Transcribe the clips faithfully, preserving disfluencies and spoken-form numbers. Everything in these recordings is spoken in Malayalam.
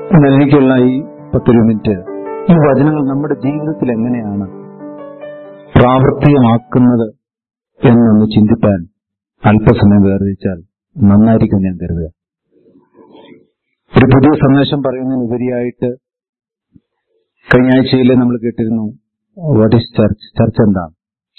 എന്നാൽ എനിക്കുള്ള ഈ പത്തൊരു മിനിറ്റ് ഈ വചനങ്ങൾ നമ്മുടെ ജീവിതത്തിൽ എങ്ങനെയാണ് പ്രാവർത്തികമാക്കുന്നത് എന്നൊന്ന് ചിന്തിപ്പാൻ അല്പസമയം വേർതിരിച്ചാൽ നന്നായിരിക്കും ഞാൻ കരുതുക. ഒരു പുതിയ സന്ദേശം പറയുന്നതിനുപരിയായിട്ട് കഴിഞ്ഞ ആഴ്ചയിൽ നമ്മൾ കേട്ടിരുന്നു വാട്ട് ഈസ് ചർച്ച്, ചർച്ച് എന്താണ്.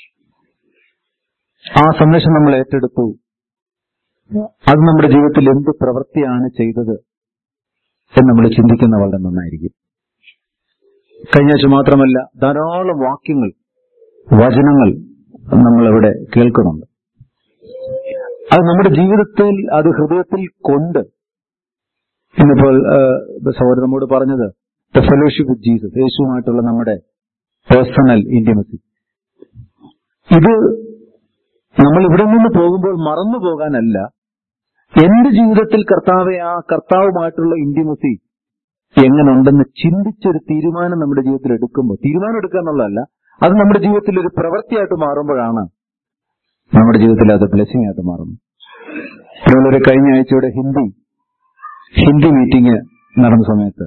ആ സന്ദേശം നമ്മൾ ഏറ്റെടുത്തു. അത് നമ്മുടെ ജീവിതത്തിൽ എന്ത് പ്രവൃത്തിയാണ് ചെയ്തത് എന്ന് നമ്മൾ ചിന്തിക്കുന്ന വളരെ നന്നായിരിക്കും. കഴിഞ്ഞ ആഴ്ച മാത്രമല്ല, ധാരാളം വാക്യങ്ങൾ, വചനങ്ങൾ നമ്മളിവിടെ കേൾക്കുന്നുണ്ട്. അത് നമ്മുടെ ജീവിതത്തിൽ, അത് ഹൃദയത്തിൽ കൊണ്ട്, ഇന്നിപ്പോൾ സഹോദരൻ നമ്മോട് പറഞ്ഞത് ദ ഫെലോഷിപ്പ് വിത്ത് ജീസസ്, യേശുവുമായിട്ടുള്ള നമ്മുടെ പേഴ്സണൽ ഇന്റിമസി. ഇത് നമ്മൾ ഇവിടെ നിന്ന് പോകുമ്പോൾ മറന്നു പോകാനല്ല, എന്റെ ജീവിതത്തിൽ കർത്താവെ, ആ കർത്താവുമായിട്ടുള്ള ഇന്റിമസി എങ്ങനെ ഉണ്ടെന്ന് ചിന്തിച്ചൊരു തീരുമാനം നമ്മുടെ ജീവിതത്തിൽ എടുക്കുമ്പോൾ, തീരുമാനം എടുക്കുക എന്നുള്ളതല്ല, അത് നമ്മുടെ ജീവിതത്തിൽ ഒരു പ്രവൃത്തിയായിട്ട് മാറുമ്പോഴാണ് നമ്മുടെ ജീവിതത്തിൽ അത് ബ്ലെസ്സിംഗ് ആയിട്ട് മാറുന്നു. അതുപോലെ കഴിഞ്ഞ ആഴ്ചയുടെ ഹിന്ദി ഹിന്ദി മീറ്റിംഗ് നടന്ന സമയത്ത്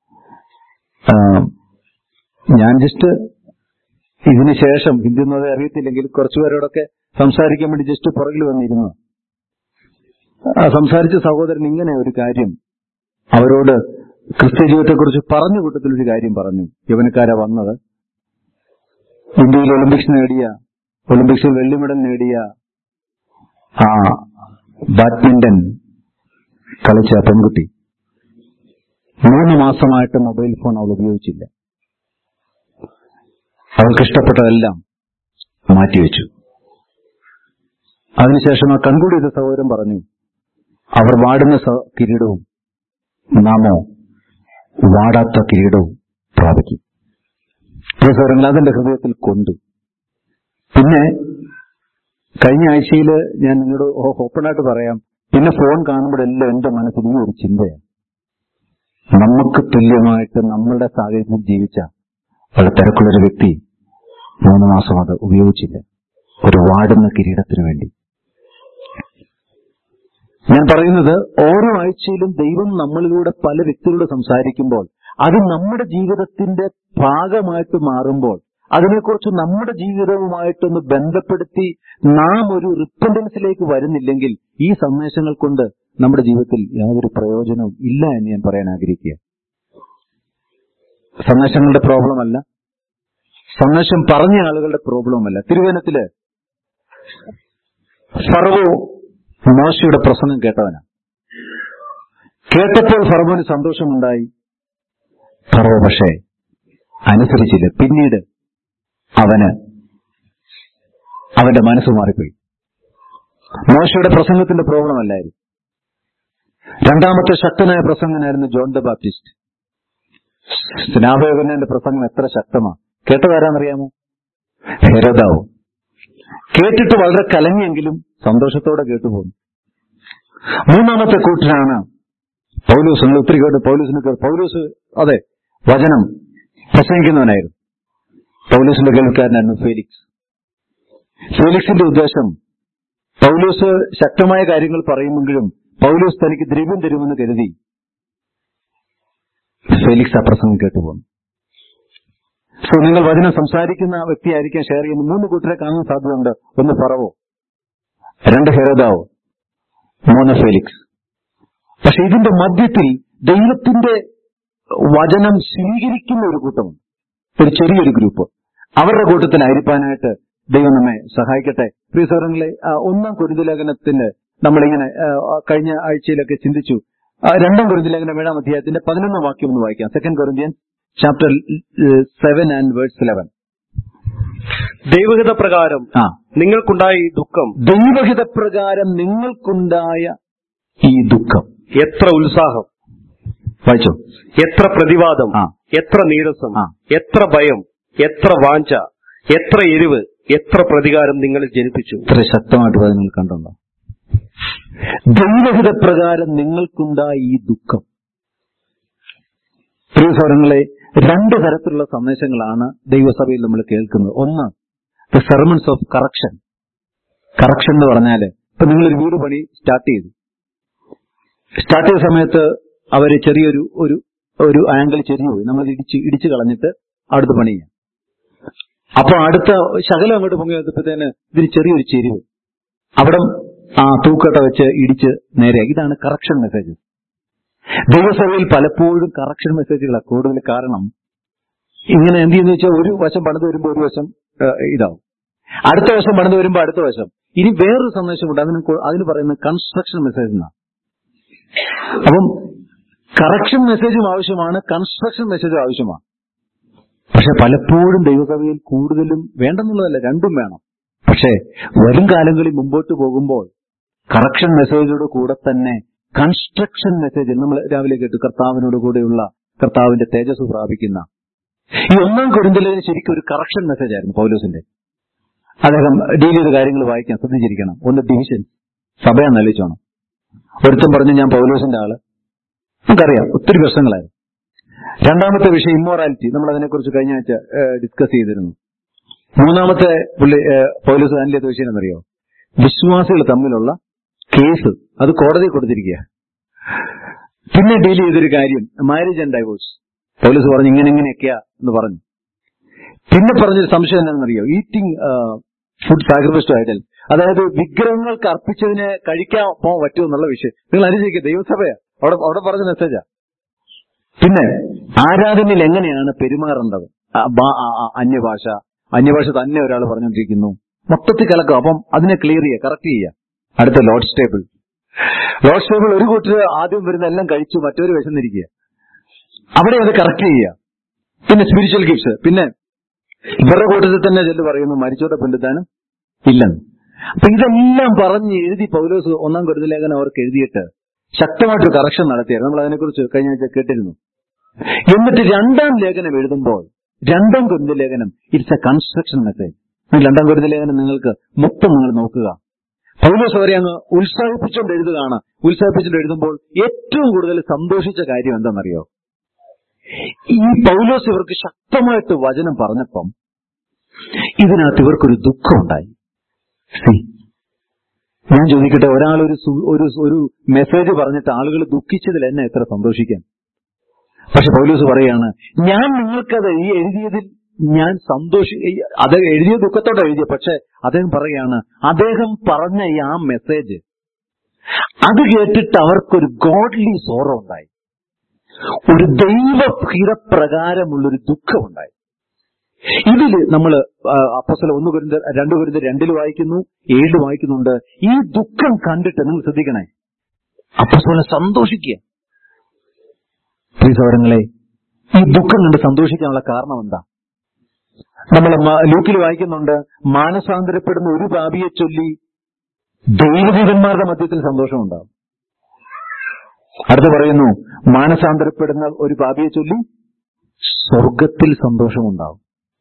ഞാൻ ജസ്റ്റ് ഇതിന് ശേഷം ഹിന്ദി ഒന്നും അറിയത്തില്ലെങ്കിൽ കുറച്ചുപേരോടൊക്കെ സംസാരിക്കാൻ വേണ്ടി ജസ്റ്റ് പുറകിൽ വന്നിരുന്നു. സംസാരിച്ച സഹോദരൻ ഇങ്ങനെ ഒരു കാര്യം അവരോട് ക്രിസ്ത്യ ജീവിതത്തെക്കുറിച്ച് പറഞ്ഞ കൂട്ടത്തിലൊരു കാര്യം പറഞ്ഞു. യവനക്കാരാ വന്നത്, ഇന്ത്യയിൽ ഒളിമ്പിക്സ് നേടിയ, ഒളിമ്പിക്സിൽ വെള്ളി മെഡൽ നേടിയ ആ ബാഡ്മിന്റൺ കളിച്ച പെൺകുട്ടി മൂന്ന് മാസമായിട്ട് മൊബൈൽ ഫോൺ അവൾ ഉപയോഗിച്ചില്ല. അവൾക്ക് ഇഷ്ടപ്പെട്ടതെല്ലാം മാറ്റിവെച്ചു. അതിനുശേഷം ആ കൺകൂടി ചെയ്ത സഹോദരൻ പറഞ്ഞു, അവർ വാടുന്ന കിരീടവും നാമോ വാടാത്ത കിരീടവും പ്രാപിക്കും. സഹോദരങ്ങൾ, അതെന്റെ ഹൃദയത്തിൽ കൊണ്ടു. പിന്നെ കഴിഞ്ഞ ആഴ്ചയിൽ ഞാൻ നിങ്ങളോട് ഓപ്പണായിട്ട് പറയാം, പിന്നെ ഫോൺ കാണുമ്പോഴെല്ലാം എന്റെ മനസ്സിൽ ഈ ഒരു ചിന്തയാണ്, നമുക്ക് തുല്യമായിട്ട് നമ്മളുടെ സാഹചര്യത്തിൽ ജീവിച്ച വളരെ തിരക്കുള്ളൊരു വ്യക്തി മൂന്ന് മാസം അത് ഉപയോഗിച്ചില്ല ഒരു വാടുന്ന കിരീടത്തിന് വേണ്ടി. ഞാൻ പറയുന്നത്, ഓരോ ആഴ്ചയിലും ദൈവം നമ്മളിലൂടെ പല വ്യക്തികളോട് സംസാരിക്കുമ്പോൾ അത് നമ്മുടെ ജീവിതത്തിന്റെ ഭാഗമായിട്ട് മാറുമ്പോൾ, അതിനെക്കുറിച്ച് നമ്മുടെ ജീവിതവുമായിട്ടൊന്ന് ബന്ധപ്പെടുത്തി നാം ഒരു റിപ്പൻഡൻസിലേക്ക് വരുന്നില്ലെങ്കിൽ ഈ സന്ദേശങ്ങൾ കൊണ്ട് നമ്മുടെ ജീവിതത്തിൽ യാതൊരു പ്രയോജനവും ഇല്ല എന്ന് ഞാൻ പറയാൻ ആഗ്രഹിക്കുക. സന്ദേശങ്ങളുടെ പ്രോബ്ലം അല്ല, സന്ദേശം പറഞ്ഞ ആളുകളുടെ പ്രോബ്ലമല്ല. തിരുവനത്തില് ഫറവോ മോശയുടെ പ്രസംഗം കേട്ടവനാണ്. കേട്ടപ്പോൾ ഫറവോന് സന്തോഷമുണ്ടായി. ഫറവോ പക്ഷേ അനുസരിച്ചില്ല. പിന്നീട് അവന് അവന്റെ മനസ്സ് മാറിപ്പോയി. മോശയുടെ പ്രസംഗത്തിന്റെ പ്രോബ്ലം അല്ലായിരുന്നു. രണ്ടാമത്തെ ശക്തനായ പ്രസംഗനായിരുന്നു ജോൺ ദ ബാപ്റ്റിസ്റ്റ്. സ്നാപകന്റെ പ്രസംഗം എത്ര ശക്തമാണ്. കേട്ടതാരാന്നറിയാമോ? ഹെരോദാവ്. കേട്ടിട്ട് വളരെ കലങ്ങിയെങ്കിലും സന്തോഷത്തോടെ കേട്ടുപോകുന്നു. മൂന്നാമത്തെ കൂട്ടരാണ് പൗലോസ്. നിങ്ങൾ ഒത്തിരി കേട്ട് പൗലോസിന് പൗലോസ് അതെ വചനം പ്രസംഗിക്കുന്നവനായിരുന്നു. പൗലോസിന്റെ കേൾക്കാരനായിരുന്നു ഫേലിക്സ്. ഫേലിക്സിന്റെ ഉദ്ദേശം, പൗലോസ് ശക്തമായ കാര്യങ്ങൾ പറയുമെങ്കിലും പൗലോസ് തനിക്ക് ദ്രവ്യം തരുമെന്ന് കരുതി ഫേലിക്സ് ആ പ്രസംഗം കേട്ടുപോകുന്നു. സോ നിങ്ങൾ വചനം സംസാരിക്കുന്ന വ്യക്തിയായിരിക്കാൻ ഷെയർ ചെയ്യുന്ന മൂന്ന് കൂട്ടരെ കാണാൻ സാധ്യതയുണ്ട്. ഒന്ന് ഫറവോ, രണ്ട് ഹെരോദാവ്, മൂന്ന് ഫേലിക്സ്. പക്ഷെ ഇതിന്റെ മധ്യത്തിൽ ദൈവത്തിന്റെ വചനം സ്വീകരിക്കുന്ന ഒരു കൂട്ടമുണ്ട്, ഒരു ചെറിയൊരു ഗ്രൂപ്പ്. അവരുടെ കൂട്ടത്തിലായിരിക്കാനായിട്ട് ദൈവം നമ്മെ സഹായിക്കട്ടെ. പ്രിയ സഹോദരങ്ങളെ, ഒന്നാം കൊരിന്ത്യർ ലേഖനത്തിന്റെ നമ്മളിങ്ങനെ കഴിഞ്ഞ ആഴ്ചയിലൊക്കെ ചിന്തിച്ചു. രണ്ടാം കൊരിന്ത്യർ ലേഖനം ഏഴാം അധ്യായത്തിന്റെ പതിനൊന്നാം വാക്യം ഒന്ന് വായിക്കാം. Second Corinthians chapter seven and verse eleven. ദൈവഹിത പ്രകാരം നിങ്ങൾക്കുണ്ടായ ഈ ദുഃഖം, ദൈവഹിത പ്രകാരം നിങ്ങൾക്കുണ്ടായ ഈ ദുഃഖം, എത്ര ഉത്സാഹം, വായിച്ചോ, എത്ര പ്രതിവാദം, എത്ര നീരസം, എത്ര ഭയം, എത്ര വാഞ്ച, എത്ര എരിവ്, എത്ര പ്രതികാരം നിങ്ങളിൽ ജനിപ്പിച്ചു. ഇത്ര ശക്തമായിട്ട് നിങ്ങൾ കണ്ടുണ്ടോ? ദൈവഹിത പ്രകാരം നിങ്ങൾക്കുണ്ടായ ഈ ദുഃഖം. പ്രിയ സഹോദരങ്ങളെ, രണ്ട് തരത്തിലുള്ള സന്ദേശങ്ങളാണ് ദൈവസഭയിൽ നമ്മൾ കേൾക്കുന്നത്. ഒന്ന്, the sermons of correction. Correction എന്ന് പറഞ്ഞാല്, ഇപ്പൊ നിങ്ങളൊരു വീട് പണി സ്റ്റാർട്ട് ചെയ്തു. സ്റ്റാർട്ട് ചെയ്ത സമയത്ത് അവര് ചെറിയൊരു ഒരു ഒരു ആംഗിൾ ചെരിഞ്ഞു പോയി, നമ്മൾ ഇടിച്ച് ഇടിച്ചു കളഞ്ഞിട്ട് അടുത്ത് പണി ചെയ്യാം. അപ്പൊ അടുത്ത ശകലം അങ്ങോട്ട് പൊങ്ങി വന്നപ്പോഴത്തേന് ഇതിന് ചെറിയൊരു ചെരിവ്, അവിടെ ആ തൂക്കട്ട വെച്ച് ഇടിച്ച് നേരെ. ഇതാണ് കറക്ഷൻ മെസ്സേജ്. ദൈവസഭയിൽ പലപ്പോഴും കറക്ഷൻ മെസ്സേജുകളാണ് കൂടുതൽ. കാരണം ഇങ്ങനെ എന്ത് ചെയ്യുന്ന വെച്ചാൽ ഒരു വശം പണിത് വരുമ്പോൾ ഒരു വശം ഇതാവും, അടുത്ത വശം പണിത് വരുമ്പോൾ അടുത്ത വശം. ഇനി വേറൊരു സന്ദേശമുണ്ട്, അതിന് അതിന് പറയുന്നത് കൺസ്ട്രക്ഷൻ മെസ്സേജ് എന്നാണ്. അപ്പം കറക്ഷൻ മെസ്സേജും ആവശ്യമാണ്, കൺസ്ട്രക്ഷൻ മെസ്സേജും ആവശ്യമാണ്. പക്ഷെ പലപ്പോഴും ദൈവസഭയിൽ കൂടുതലും വേണ്ടെന്നുള്ളതല്ല, രണ്ടും വേണം. പക്ഷേ വരും കാലങ്ങളിൽ മുമ്പോട്ട് പോകുമ്പോൾ കറക്ഷൻ മെസ്സേജോട് കൂടെ തന്നെ കൺസ്ട്രക്ഷൻ മെസ്സേജ് നമ്മൾ രാവിലെ കേട്ടു, കർത്താവിനോട് കൂടെയുള്ള കർത്താവിന്റെ തേജസ് പ്രാപിക്കുന്ന ഈ ഒന്നാം കൊരിന്ത്യയിലെ ശരിക്കും ഒരു കറക്ഷൻ മെസ്സേജ് ആയിരുന്നു പൗലോസിന്റെ. അദ്ദേഹം ഡീൽ ചെയ്ത കാര്യങ്ങൾ വായിക്കാൻ ശ്രദ്ധിച്ചിരിക്കണം. ഒന്ന് ഡിവിഷൻ, സഭയാന്ന് ആലോചിച്ചോണം. ഒരുത്തം പറഞ്ഞു ഞാൻ പൗലോസിന്റെ ആള്, നമുക്കറിയാം ഒത്തിരി പ്രശ്നങ്ങളായിരുന്നു. രണ്ടാമത്തെ വിഷയം ഇമ്മോറാലിറ്റി, നമ്മൾ അതിനെക്കുറിച്ച് കഴിഞ്ഞ ആഴ്ച ഡിസ്കസ് ചെയ്തിരുന്നു. മൂന്നാമത്തെ പുള്ളി പൗലോസ് ഹാൻഡിൽ ചെയ്ത വിഷയം എന്നറിയോ? വിശ്വാസികൾ തമ്മിലുള്ള കേസ്, അത് കോടതി കൊടുത്തിരിക്കുക. പിന്നെ ഡീൽ ചെയ്തൊരു കാര്യം മാരേജ് ആൻഡ് ഡൈവോഴ്സ്. പൗലോസ് പറഞ്ഞു ഇങ്ങനെ ഇങ്ങനെയൊക്കെയാ എന്ന് പറഞ്ഞു. പിന്നെ പറഞ്ഞൊരു സംശയം എന്താണെന്നറിയോ? Eating food sacrifice to idol, അതായത് വിഗ്രഹങ്ങൾക്ക് അർപ്പിച്ചതിനെ കഴിക്കാൻ പോകാൻ പറ്റുമോ എന്നുള്ള വിഷയം. നിങ്ങൾ അനുസരിക്കുക, ദൈവസഭയാ അവിടെ അവിടെ പറഞ്ഞ മെസ്സേജാ. പിന്നെ ആരാധനയിൽ എങ്ങനെയാണ് പെരുമാറേണ്ടത്, അന്യഭാഷ അന്യഭാഷ തന്നെ ഒരാൾ പറഞ്ഞുകൊണ്ടിരിക്കുന്നു, മൊത്തത്തിൽ കലക്കും. അപ്പം അതിനെ ക്ലിയർ ചെയ്യുക, കറക്റ്റ് ചെയ്യുക. അടുത്ത ലോർഡ്സ് ടേബിൾ. ലോർഡ്സ് ടേബിൾ ഒരു കൂട്ടർ ആദ്യം വരുന്ന എല്ലാം കഴിച്ചു, മറ്റൊരു വിശന്നിരിക്കുക, അവിടെ അത് കറക്റ്റ് ചെയ്യുക. പിന്നെ സ്പിരിച്വൽ ഗിഫ്റ്റ്സ്. പിന്നെ ഇവരുടെ കൂട്ടത്തിൽ തന്നെ ചെല്ലു പറയുന്നു മരിച്ചോടെ പുല്ലുത്താനും ഇല്ലെന്ന്. അപ്പൊ ഇതെല്ലാം പറഞ്ഞ് എഴുതി പൗലോസ് ഒന്നാം കൊരിന്ത്യർ ലേഖനം അവർക്ക് എഴുതിയിട്ട് ശക്തമായിട്ടൊരു കറക്ഷൻ നടത്തിയായിരുന്നു. നമ്മൾ അതിനെക്കുറിച്ച് കഴിഞ്ഞ ആഴ്ച കേട്ടിരുന്നു. എന്നിട്ട് രണ്ടാം ലേഖനം എഴുതുമ്പോൾ, രണ്ടാം കൊരിന്ത്യർ ലേഖനം ഇറ്റ്സ് എ കൺസ്ട്രക്ഷൻ മെസ്സേജ്. രണ്ടാം കൊരിന്ത്യർ ലേഖനം നിങ്ങൾക്ക് മൊത്തം നിങ്ങൾ നോക്കുക. പൗലോസ് അവരെ അങ്ങ് ഉത്സാഹിപ്പിച്ചുകൊണ്ട് എഴുതുകയാണ്. ഉത്സാഹിപ്പിച്ചുകൊണ്ട് എഴുതുമ്പോൾ ഏറ്റവും കൂടുതൽ സന്തോഷിച്ച കാര്യം എന്താണെന്നറിയോ? ഈ പൗലോസ് ഇവർക്ക് ശക്തമായിട്ട് വചനം പറഞ്ഞപ്പം ഇതിനകത്ത് ഇവർക്കൊരു ദുഃഖം ഉണ്ടായി. ഞാൻ ചോദിക്കട്ടെ, ഒരാൾ ഒരു ഒരു ഒരു മെസ്സേജ് പറഞ്ഞിട്ട് ആളുകൾ ദുഃഖിച്ചതിൽ എന്നെ എത്ര സന്തോഷിക്കാൻ. പക്ഷെ പൗലോസ് പറയാണ്, ഞാൻ നിങ്ങൾക്കത് ഈ എഴുതിയതിൽ ഞാൻ സന്തോഷി അത് എഴുതിയ ദുഃഖത്തോടെ എഴുതിയ. പക്ഷെ അദ്ദേഹം പറയാണ്, അദ്ദേഹം പറഞ്ഞ ഈ ആ മെസ്സേജ് അത് കേട്ടിട്ട് അവർക്കൊരു ഗോഡ്ലി സോറോ ഉണ്ടായി, ഒരു ദൈവഹിതപ്രകാരമുള്ളൊരു ദുഃഖമുണ്ടായി. ഇതില് നമ്മൾ അപ്പോസ്തലർ ഒന്ന് കൊരിന്ത്യർ രണ്ട് കൊരിന്ത്യർ രണ്ടിൽ വായിക്കുന്നു, ഏഴിൽ വായിക്കുന്നുണ്ട്. ഈ ദുഃഖം കണ്ടിട്ട് നിങ്ങൾ ശ്രദ്ധിക്കണേ, അപ്പോസ്തലർ സന്തോഷിക്കുക. പ്രിയ സഹോദരങ്ങളെ, ഈ ദുഃഖം കണ്ട് സന്തോഷിക്കാനുള്ള കാരണം എന്താ? നമ്മൾ ലൂക്കിൽ വായിക്കുന്നുണ്ട്, മാനസാന്തരപ്പെടുന്ന ഒരു പാപിയെ ചൊല്ലി ദൈവദൂതന്മാരുടെ മധ്യത്തിൽ സന്തോഷമുണ്ടാകും. അടുത്ത് പറയുന്നു, മാനസാന്തരപ്പെടുന്ന ഒരു പാപിയെ ചൊല്ലി സ്വർഗത്തിൽ സന്തോഷമുണ്ടാകും.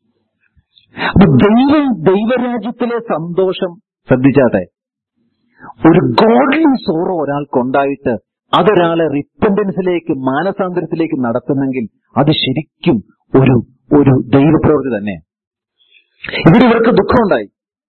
അപ്പൊ ദൈവം ദൈവരാജ്യത്തിലെ സന്തോഷം ശ്രദ്ധിച്ചാട്ടെ, ഒരു ഗോഡ്ലി സോറോ ഒരാൾക്കുണ്ടായിട്ട് അതൊരാളെ റിപ്പന്റൻസിലേക്ക്, മാനസാന്തരത്തിലേക്ക് നടത്തുന്നെങ്കിൽ അത് ശരിക്കും ഒരു ഒരു ദൈവപ്രവൃത്തി തന്നെ. ഇവിടെ ഇവർക്ക് ദുഃഖമുണ്ടായി,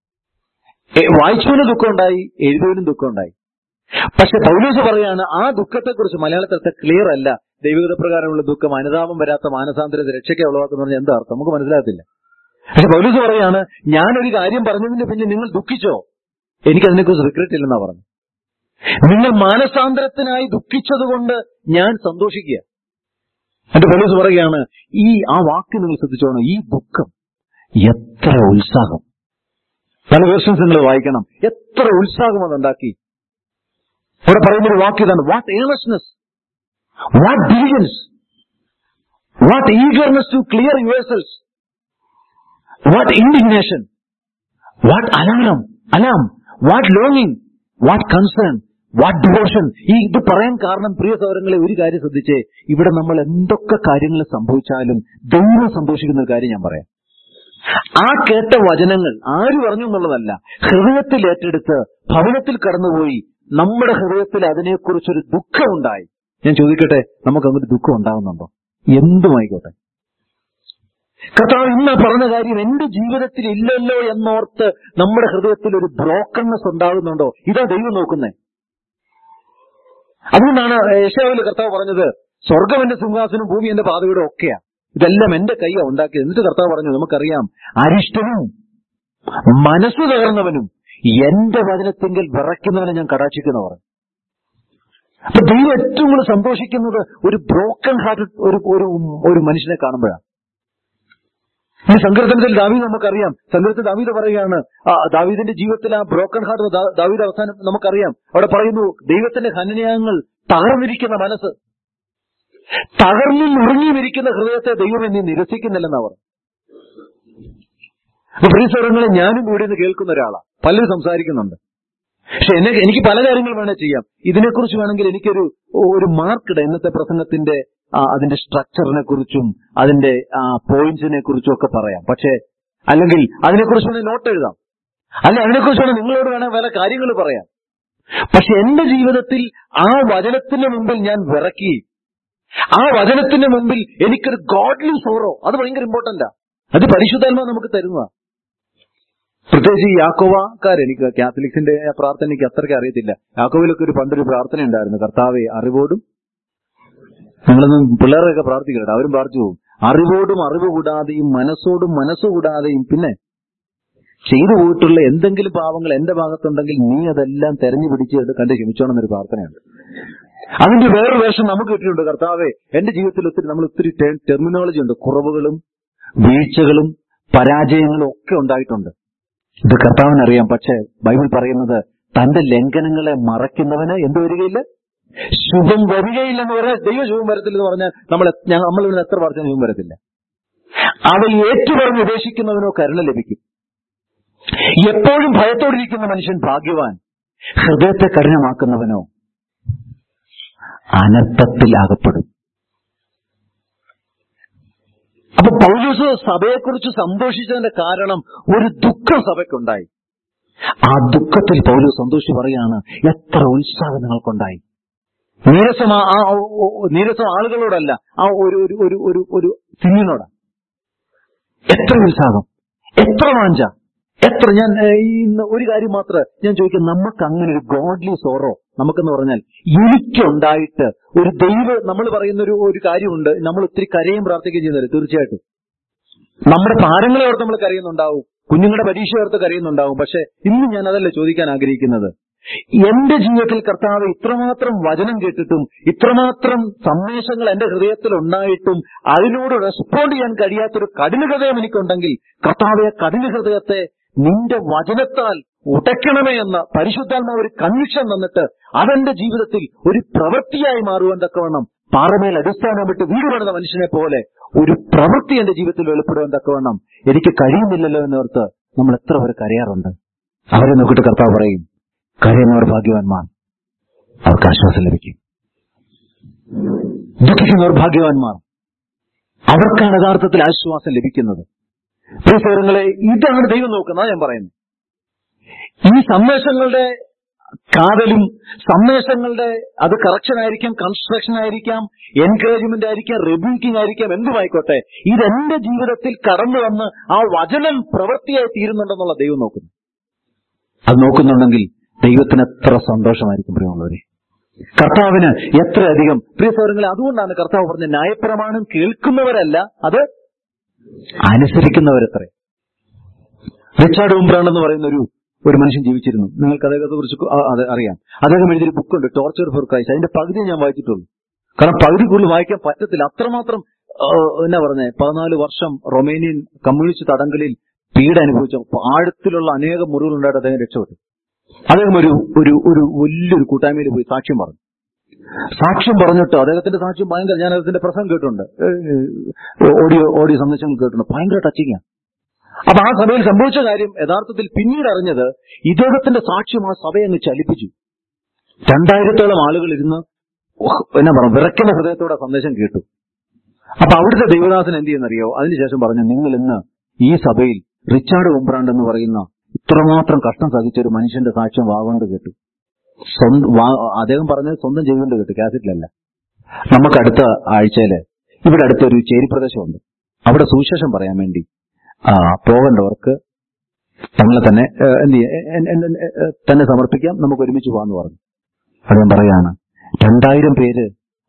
വായിച്ചവന് ദുഃഖമുണ്ടായി, എഴുതുവനും ദുഃഖമുണ്ടായി. പക്ഷെ പൗലോസ് പറയാണ്, ആ ദുഃഖത്തെക്കുറിച്ച് മലയാളത്തിൽ ക്ലിയർ അല്ല. ദൈവഗത പ്രകാരമുള്ള ദുഃഖം അനുതാപം വരാത്ത മാനസാന്തരത്തെ രക്ഷയ്ക്ക് ഉളവാക്കുന്ന പറഞ്ഞാൽ എന്താ അർത്ഥം നമുക്ക് മനസ്സിലാകത്തില്ല. പക്ഷെ പൗലോസ് പറയാണ്, ഞാനൊരു കാര്യം പറഞ്ഞതിന് പിന്നെ നിങ്ങൾ ദുഃഖിച്ചോ? എനിക്കതിനെക്കുറിച്ച് റിഗ്രറ്റ് ഇല്ലെന്നാ പറഞ്ഞു. നിങ്ങൾ മാനസാന്തരത്തിനായി ദുഃഖിച്ചതുകൊണ്ട് ഞാൻ സന്തോഷിക്കുക. എന്റെ പൗലോസ് പറയുകയാണ്, ഈ ആ വാക്ക് നിങ്ങൾ ശ്രദ്ധിച്ചോണം, ഈ ദുഃഖം എത്ര ഉത്സാഹം. പല വേർഷൻസ് നിങ്ങൾ വായിക്കണം, എത്ര ഉത്സാഹം അതുണ്ടാക്കി. അവിടെ പറയുന്നൊരു വാക്ക് ഇതാണ്, what earnestness, what diligence, what eagerness to clear yourselves, what indignation, what alarm alarm what ലോങ്ങിങ്, വാട്ട് കൺസേൺ, വാട്ട് ഡിവോഷൻ. ഈ ഇത് പറയാൻ കാരണം പ്രിയ സഹോദരങ്ങളെ, ഒരു കാര്യം ശ്രദ്ധിച്ചേ, ഇവിടെ നമ്മൾ എന്തൊക്കെ കാര്യങ്ങൾ സംഭവിച്ചാലും ദൈവം സന്തോഷിക്കുന്ന ഒരു കാര്യം ഞാൻ പറയാം. ആ കേട്ട വചനങ്ങൾ ആര് പറഞ്ഞു എന്നുള്ളതല്ല, ഹൃദയത്തിൽ ഏറ്റെടുത്ത് ഭവനത്തിൽ കടന്നുപോയി നമ്മുടെ ഹൃദയത്തിൽ അതിനെക്കുറിച്ചൊരു ദുഃഖമുണ്ടായി. ഞാൻ ചോദിക്കട്ടെ, നമുക്ക് അങ്ങനെ ദുഃഖം ഉണ്ടാകുന്നുണ്ടോ? എന്തുമായിക്കോട്ടെ, കർത്താവ് ഇന്ന് പറഞ്ഞ കാര്യം എന്റെ ജീവിതത്തിൽ ഇല്ലല്ലോ എന്നോർത്ത് നമ്മുടെ ഹൃദയത്തിൽ ഒരു ബ്രോക്കൺനെസ് ഉണ്ടാകുന്നുണ്ടോ? ഇതാ ദൈവം നോക്കുന്നേ. അതുകൊണ്ടാണ് യെശയ്യാവിൽ കർത്താവ് പറഞ്ഞത്, സ്വർഗം എന്റെ സിംഹാസനം, ഭൂമി എന്റെ പാതയുടെ ഒക്കെയാ. ഇതെല്ലാം എന്റെ കൈയാ ഉണ്ടാക്കിയത്. എന്നിട്ട് കർത്താവ് പറഞ്ഞു, നമുക്കറിയാം, അരിഷ്ടനും മനസ്സു തകർന്നവനും എന്റെ വചനത്തിങ്കിൽ വിറയ്ക്കുന്നവനെ ഞാൻ കടാക്ഷിക്കുന്നവർ. അപ്പൊ ദൈവം ഏറ്റവും കൂടുതൽ സന്തോഷിക്കുന്നത് ഒരു ബ്രോക്കൺ ഹാർട്ട് ഒരു ഒരു ഒരു മനുഷ്യനെ കാണുമ്പോഴാണ്. ഈ സങ്കീർത്തനത്തിൽ ദാവീദ് നമുക്കറിയാം, സങ്കീർത്തനത്തിൽ ദാവീദ് പറയുകയാണ്, ആ ദാവീദിന്റെ ജീവിതത്തിൽ ആ ബ്രോക്കൺ ഹാർട്ട് ദാവീദ് അവസാനം നമുക്കറിയാം. അവിടെ പറയുന്നു, ദൈവത്തിന്റെ ഹനനയാഗങ്ങൾ തകർന്നിരിക്കുന്ന മനസ്സ്, തകർന്നു നുറുങ്ങിയിരിക്കുന്ന ഹൃദയത്തെ ദൈവം എന്നെ നിരസിക്കുന്നില്ലെന്നവർ. പ്രിയസഹോദരങ്ങളെ, ഞാനും കൂടി നിന്ന് കേൾക്കുന്ന ഒരാളാണ്. പലരും സംസാരിക്കുന്നുണ്ട്. പക്ഷെ എന്നെ എനിക്ക് പല കാര്യങ്ങൾ വേണേൽ ചെയ്യാം. ഇതിനെക്കുറിച്ച് വേണമെങ്കിൽ എനിക്കൊരു ഒരു മാർക്കിടാം. ഇന്നത്തെ പ്രസംഗത്തിന്റെ അതിന്റെ സ്ട്രക്ചറിനെ കുറിച്ചും അതിന്റെ പോയിന്റ്സിനെ കുറിച്ചും ഒക്കെ പറയാം. പക്ഷേ അല്ലെങ്കിൽ അതിനെക്കുറിച്ച് വേണേൽ നോട്ട് എഴുതാം, അല്ലെ അതിനെക്കുറിച്ച് വേണേൽ നിങ്ങളോട് വേണേൽ പല കാര്യങ്ങൾ പറയാം. പക്ഷെ എന്റെ ജീവിതത്തിൽ ആ വചനത്തിന്റെ മുമ്പിൽ ഞാൻ വിറക്കി, ആ വചനത്തിന്റെ മുമ്പിൽ എനിക്കൊരു ഗോഡ്ലി സോറോ, അത് ഭയങ്കര ഇമ്പോർട്ടന്റാ. അത് പരിശുദ്ധാത്മാവ് നമുക്ക് തരുന്നതാ. പ്രത്യേകിച്ച് ഈ യാക്കോവക്കാർ, എനിക്ക് കാത്തലിക്സിന്റെ പ്രാർത്ഥന എനിക്ക് അത്രയ്ക്ക് അറിയത്തില്ല. യാക്കോവിലൊക്കെ ഒരു പണ്ടൊരു പ്രാർത്ഥന ഉണ്ടായിരുന്നു, കർത്താവെ അറിവോടും, നിങ്ങളൊന്നും പിള്ളേരൊക്കെ പ്രാർത്ഥിക്കട്ടെ, അവരും പ്രാർത്ഥിച്ചു പോകും, അറിവോടും അറിവ് കൂടാതെയും മനസ്സോടും മനസ്സ് കൂടാതെയും പിന്നെ ചെയ്തു പോയിട്ടുള്ള എന്തെങ്കിലും പാവങ്ങൾ എന്റെ ഭാഗത്തുണ്ടെങ്കിൽ നീ അതെല്ലാം തെരഞ്ഞു പിടിച്ച് കണ്ട് ക്ഷമിച്ചോണം എന്നൊരു പ്രാർത്ഥനയുണ്ട്. അതിന്റെ വേറൊരു വേഷം നമുക്ക് കിട്ടിയിട്ടുണ്ട്. കർത്താവെ, എന്റെ ജീവിതത്തിൽ ഒത്തിരി നമ്മൾ ഒത്തിരി ടെർമിനോളജി ഉണ്ട്, കുറവുകളും വീഴ്ചകളും പരാജയങ്ങളും ഒക്കെ ഉണ്ടായിട്ടുണ്ട്. ഇത് കർത്താവിനറിയാം. പക്ഷെ ബൈബിൾ പറയുന്നത്, തന്റെ ലംഘനങ്ങളെ മറയ്ക്കുന്നവന് എന്ത് വരികയില്ല, ശുഭം വരികയില്ലെന്ന് പറഞ്ഞാൽ, ദൈവ ശുഭം വരത്തില്ലെന്ന് പറഞ്ഞാൽ നമ്മൾ നമ്മൾ ഇവിടെ എത്ര പറഞ്ഞാൽ ശുഭം വരത്തില്ല. അവ ഏറ്റുപറഞ്ഞ് ഉപേക്ഷിക്കുന്നവനോ കരുണ ലഭിക്കും. എപ്പോഴും ഭയത്തോടിരിക്കുന്ന മനുഷ്യൻ ഭാഗ്യവാൻ, ഹൃദയത്തെ കഠിനമാക്കുന്നവനോ അനർത്ഥത്തിൽ അകപ്പെടും. അപ്പൊ പൗലോസ് സഭയെക്കുറിച്ച് സന്തോഷിച്ചതിന്റെ കാരണം ഒരു ദുഃഖം സഭയ്ക്കുണ്ടായി. ആ ദുഃഖത്തിൽ പൗലോസ് സന്തോഷിച്ച് പറയാണ്, എത്ര ഉത്സാഹം നിങ്ങൾക്കുണ്ടായി. നീരസം ആ നീരസം ആളുകളോടല്ല, ആ ഒരു ഒരു ഒരു ഒരു സിംഹിനോടാ. എത്ര ഉത്സാഹം, എത്ര വാഞ്ച, എത്ര. ഞാൻ ഇന്ന് ഒരു കാര്യം മാത്രം ഞാൻ ചോദിക്കാം, നമുക്ക് അങ്ങനെ ഒരു ഗോഡ്ലി സോറോ നമുക്കെന്ന് പറഞ്ഞാൽ എനിക്കുണ്ടായിട്ട് ഒരു ദൈവ, നമ്മൾ പറയുന്ന ഒരു ഒരു കാര്യമുണ്ട്, നമ്മൾ ഒത്തിരി കരയും പ്രാർത്ഥിക്കുകയും ചെയ്യുന്നത് തീർച്ചയായിട്ടും. നമ്മുടെ താരങ്ങളെ ഓർത്ത് നമ്മൾ കരയുന്നുണ്ടാവും, കുഞ്ഞുങ്ങളുടെ പരീക്ഷ ഓർത്ത് കരയുന്നുണ്ടാവും. പക്ഷെ ഇന്ന് ഞാൻ അതല്ല ചോദിക്കാൻ ആഗ്രഹിക്കുന്നത്. എന്റെ ജീവിതത്തിൽ കർത്താവ് ഇത്രമാത്രം വചനം കേട്ടിട്ടും ഇത്രമാത്രം സന്ദേശങ്ങൾ എന്റെ ഹൃദയത്തിൽ ഉണ്ടായിട്ടും അതിനോട് റെസ്പോണ്ട് ചെയ്യാൻ കഴിയാത്തൊരു കഠിന ഹൃദയം എനിക്കുണ്ടെങ്കിൽ, കർത്താവെ കഠിന ഹൃദയത്തെ നിന്റെ വചനത്താൽ ഉടയ്ക്കണമേ എന്ന പരിശുദ്ധാത്മാവ് ഒരു കൺവിക്ഷൻ തന്നിട്ട് അതെന്റെ ജീവിതത്തിൽ ഒരു പ്രവൃത്തിയായി മാറുവാൻ തക്കവണ്ണം, പാറമേൽ അടിസ്ഥാനം വിട്ട് വീട് പണിത മനുഷ്യനെ പോലെ ഒരു പ്രവൃത്തി എന്റെ ജീവിതത്തിൽ വെളിപ്പെടുവാൻ തക്കവണ്ണം എനിക്ക് കഴിയുന്നില്ലല്ലോ എന്നോർത്ത് നമ്മൾ എത്ര പേർ കരയാറുണ്ട്. അവരെ നോക്കിയിട്ട് കർത്താവ് പറയും, കരയുന്നവർ ഭാഗ്യവാന്മാർ, അവർക്ക് ആശ്വാസം ലഭിക്കും. ദുഃഖിക്കുന്നവർ ഭാഗ്യവാന്മാർ, അവർക്കാണ് യഥാർത്ഥത്തിൽ ആശ്വാസം ലഭിക്കുന്നത്. പ്രിയ സഹോദരങ്ങളെ, ഇതാണ് ദൈവം നോക്കുന്നത്. ഞാൻ പറയുന്നത്, ഈ സന്ദേശങ്ങളുടെ കാതലും സന്ദേശങ്ങളുടെ അത് കറക്ഷൻ ആയിരിക്കാം, കൺസ്ട്രക്ഷൻ ആയിരിക്കാം, എൻകറേജ്മെന്റ് ആയിരിക്കാം, റിബ്യൂക്കിംഗ് ആയിരിക്കാം, എന്തുമായിക്കോട്ടെ, ഇതെന്റെ ജീവിതത്തിൽ കടന്നു വന്ന് ആ വചനം പ്രവൃത്തിയായി തീരുന്നുണ്ടെന്നുള്ള ദൈവം നോക്കുന്നു. അത് നോക്കുന്നുണ്ടെങ്കിൽ ദൈവത്തിന് എത്ര സന്തോഷമായിരിക്കും പ്രിയമുള്ളവരെ, കർത്താവിന് എത്രയധികം. പ്രിയ സഹോദരങ്ങളെ, അതുകൊണ്ടാണ് കർത്താവ് പറഞ്ഞ ന്യായപ്രമാണം കേൾക്കുന്നവരല്ല, അത് അനുസരിക്കുന്നവരത്രേ. റിച്ചാർഡ് ഉംബ്രാണ്ട് എന്ന് പറയുന്ന ഒരു ഒരു മനുഷ്യൻ ജീവിച്ചിരുന്നു. നിങ്ങൾക്ക് അദ്ദേഹത്തെ കുറിച്ച് അറിയാം. അദ്ദേഹം എഴുതിയൊരു ബുക്കുണ്ട്, ടോർച്ചർ ഫോർ ക്രൈസ്റ്റ്. അതിന്റെ പകുതി ഞാൻ വായിച്ചിട്ടുള്ളൂ. കാരണം പകുതി കൂടുതൽ വായിക്കാൻ പറ്റത്തില്ല. അത്രമാത്രം എന്നാ പറഞ്ഞേ, പതിനാല് വർഷം റൊമേനിയൻ കമ്മ്യൂണിസ്റ്റ് തടങ്കലിൽ പീഡ അനുഭവിച്ച ആഴത്തിലുള്ള അനേകം മുറിവുകളുണ്ടായിട്ട് അദ്ദേഹം രക്ഷപ്പെട്ടു. അദ്ദേഹം ഒരു ഒരു ഒരു വലിയൊരു കൂട്ടായ്മയിൽ പോയി സാക്ഷ്യം പറഞ്ഞു. സാക്ഷ്യം പറഞ്ഞിട്ട് അദ്ദേഹത്തിന്റെ സാക്ഷ്യം ഭയങ്കര, ഞാൻ അദ്ദേഹത്തിന്റെ പ്രസംഗം കേട്ടിട്ടുണ്ട്, ഓഡിയോ ഓഡിയോ സന്ദേശങ്ങൾ കേട്ടിട്ടുണ്ട്, ഭയങ്കര ടച്ചിങ്ങാണ്. അപ്പൊ ആ സഭയിൽ സംഭവിച്ച കാര്യം യഥാർത്ഥത്തിൽ പിന്നീട് അറിഞ്ഞത്, ഇദ്ദേഹത്തിന്റെ സാക്ഷ്യം ആ സഭയെ അങ്ങ് ചലിപ്പിച്ചു. രണ്ടായിരത്തോളം ആളുകൾ ഇരുന്ന് എന്നാ പറയാം വിറയ്ക്കുന്ന ഹൃദയത്തോടെ സന്ദേശം കേട്ടു. അപ്പൊ അവിടുത്തെ ദൈവദാസൻ എന്ത് ചെയ്യുന്നറിയോ, അതിനുശേഷം പറഞ്ഞു, നിങ്ങൾ ഇന്ന് ഈ സഭയിൽ റിച്ചാർഡ് ഉംബ്രാണ്ട് എന്ന് പറയുന്ന ഇത്രമാത്രം കഷ്ടം സഹിച്ച ഒരു മനുഷ്യന്റെ സാക്ഷ്യം വാഗോണ്ട് കേട്ടു. സ്വന്തം അദ്ദേഹം പറഞ്ഞത് സ്വന്തം ചെയ്തുകൊണ്ട് കേട്ടു, കാസറ്റിലല്ല. നമുക്ക് അടുത്ത ആഴ്ചയില് ഇവിടെ അടുത്തൊരു ചേരി പ്രദേശമുണ്ട്, അവിടെ സുവിശേഷം പറയാൻ വേണ്ടി പോകേണ്ടവർക്ക് തങ്ങളെ തന്നെ എന്ത് തന്നെ സമർപ്പിക്കാം, നമുക്ക് ഒരുമിച്ച് പോകാന്ന് പറഞ്ഞു. അദ്ദേഹം പറയാണ്, രണ്ടായിരം പേര്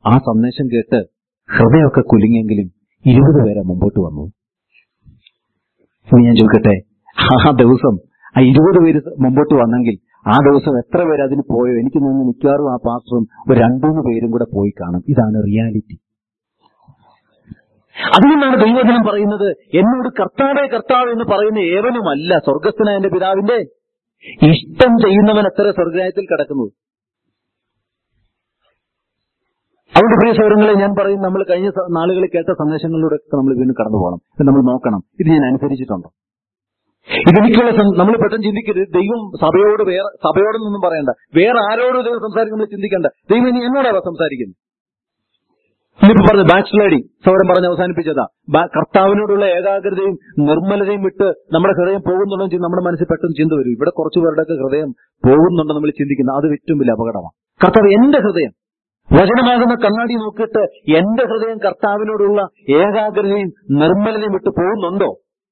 ആ സന്ദേശം കേട്ട് ഹൃദയമൊക്കെ കുലുങ്ങിയെങ്കിലും ഇരുപത് പേരെ മുമ്പോട്ട് വന്നു. ഇനി ഞാൻ ചോദിക്കട്ടെ, ആ ദിവസം ആ ഇരുപത് പേര് മുമ്പോട്ട് വന്നെങ്കിൽ ആ ദിവസം എത്ര പേര് അതിന് പോയോ? എനിക്ക് നിന്ന് മിക്കവാറും ആ പാസ്റ്ററും ഒരു രണ്ടുമൂന്ന് പേരും കൂടെ പോയി കാണും. ഇതാണ് റിയാലിറ്റി. അതുകൊണ്ടാണ് ദൈവവചനം പറയുന്നത്, എന്നോട് കർത്താവേ കർത്താവ് എന്ന് പറയുന്ന ഏവനുമല്ല സ്വർഗസ്ഥനായ എന്റെ പിതാവിന്റെ ഇഷ്ടം ചെയ്യുന്നവൻ എത്ര സ്വർഗരാജ്യത്തിൽ കിടക്കുന്നത്. അതുകൊണ്ട് പ്രിയ സൗരങ്ങളെ, ഞാൻ പറയും, നമ്മൾ കഴിഞ്ഞ നാളുകളിൽ കേട്ട സന്ദേശങ്ങളിലൂടെ ഒക്കെ നമ്മൾ വീണ്ടും കടന്നു പോകണം. ഇത് നമ്മൾ നോക്കണം, ഇത് ഞാൻ അനുസരിച്ചിട്ടുണ്ടോ? ഇതെനിക്കുള്ള നമ്മൾ പെട്ടെന്ന് ചിന്തിക്കരുത്, ദൈവം സഭയോട് വേറെ സഭയോടൊന്നും പറയണ്ട, വേറെ ആരോടും ദൈവം സംസാരിക്കുമ്പോൾ ചിന്തിക്കണ്ട, ദൈവം ഇനി എന്നോടാണ് സംസാരിക്കുന്നത്. ഇന്നിപ്പോ പറഞ്ഞു ബാക്ക് സ്ലൈഡിങ് സൗരം പറഞ്ഞ് അവസാനിപ്പിച്ചതാ. കർത്താവിനോടുള്ള ഏകാഗ്രതയും നിർമ്മലതയും വിട്ട് നമ്മുടെ ഹൃദയം പോകുന്നുണ്ടോ എന്ന് നമ്മുടെ മനസ്സിൽ പെട്ടെന്ന് ചിന്ത വരും. ഇവിടെ കുറച്ചു പേരുടെയൊക്കെ ഹൃദയം പോകുന്നുണ്ടോ നമ്മൾ ചിന്തിക്കുന്നത്, അത് ഏറ്റവും വലിയ അപകടമാണ്. കർത്താവ് എന്റെ ഹൃദയം വചനമാകുന്ന കണ്ണാടി നോക്കിയിട്ട് എന്റെ ഹൃദയം കർത്താവിനോടുള്ള ഏകാഗ്രതയും നിർമ്മലതയും വിട്ട് പോകുന്നുണ്ടോ?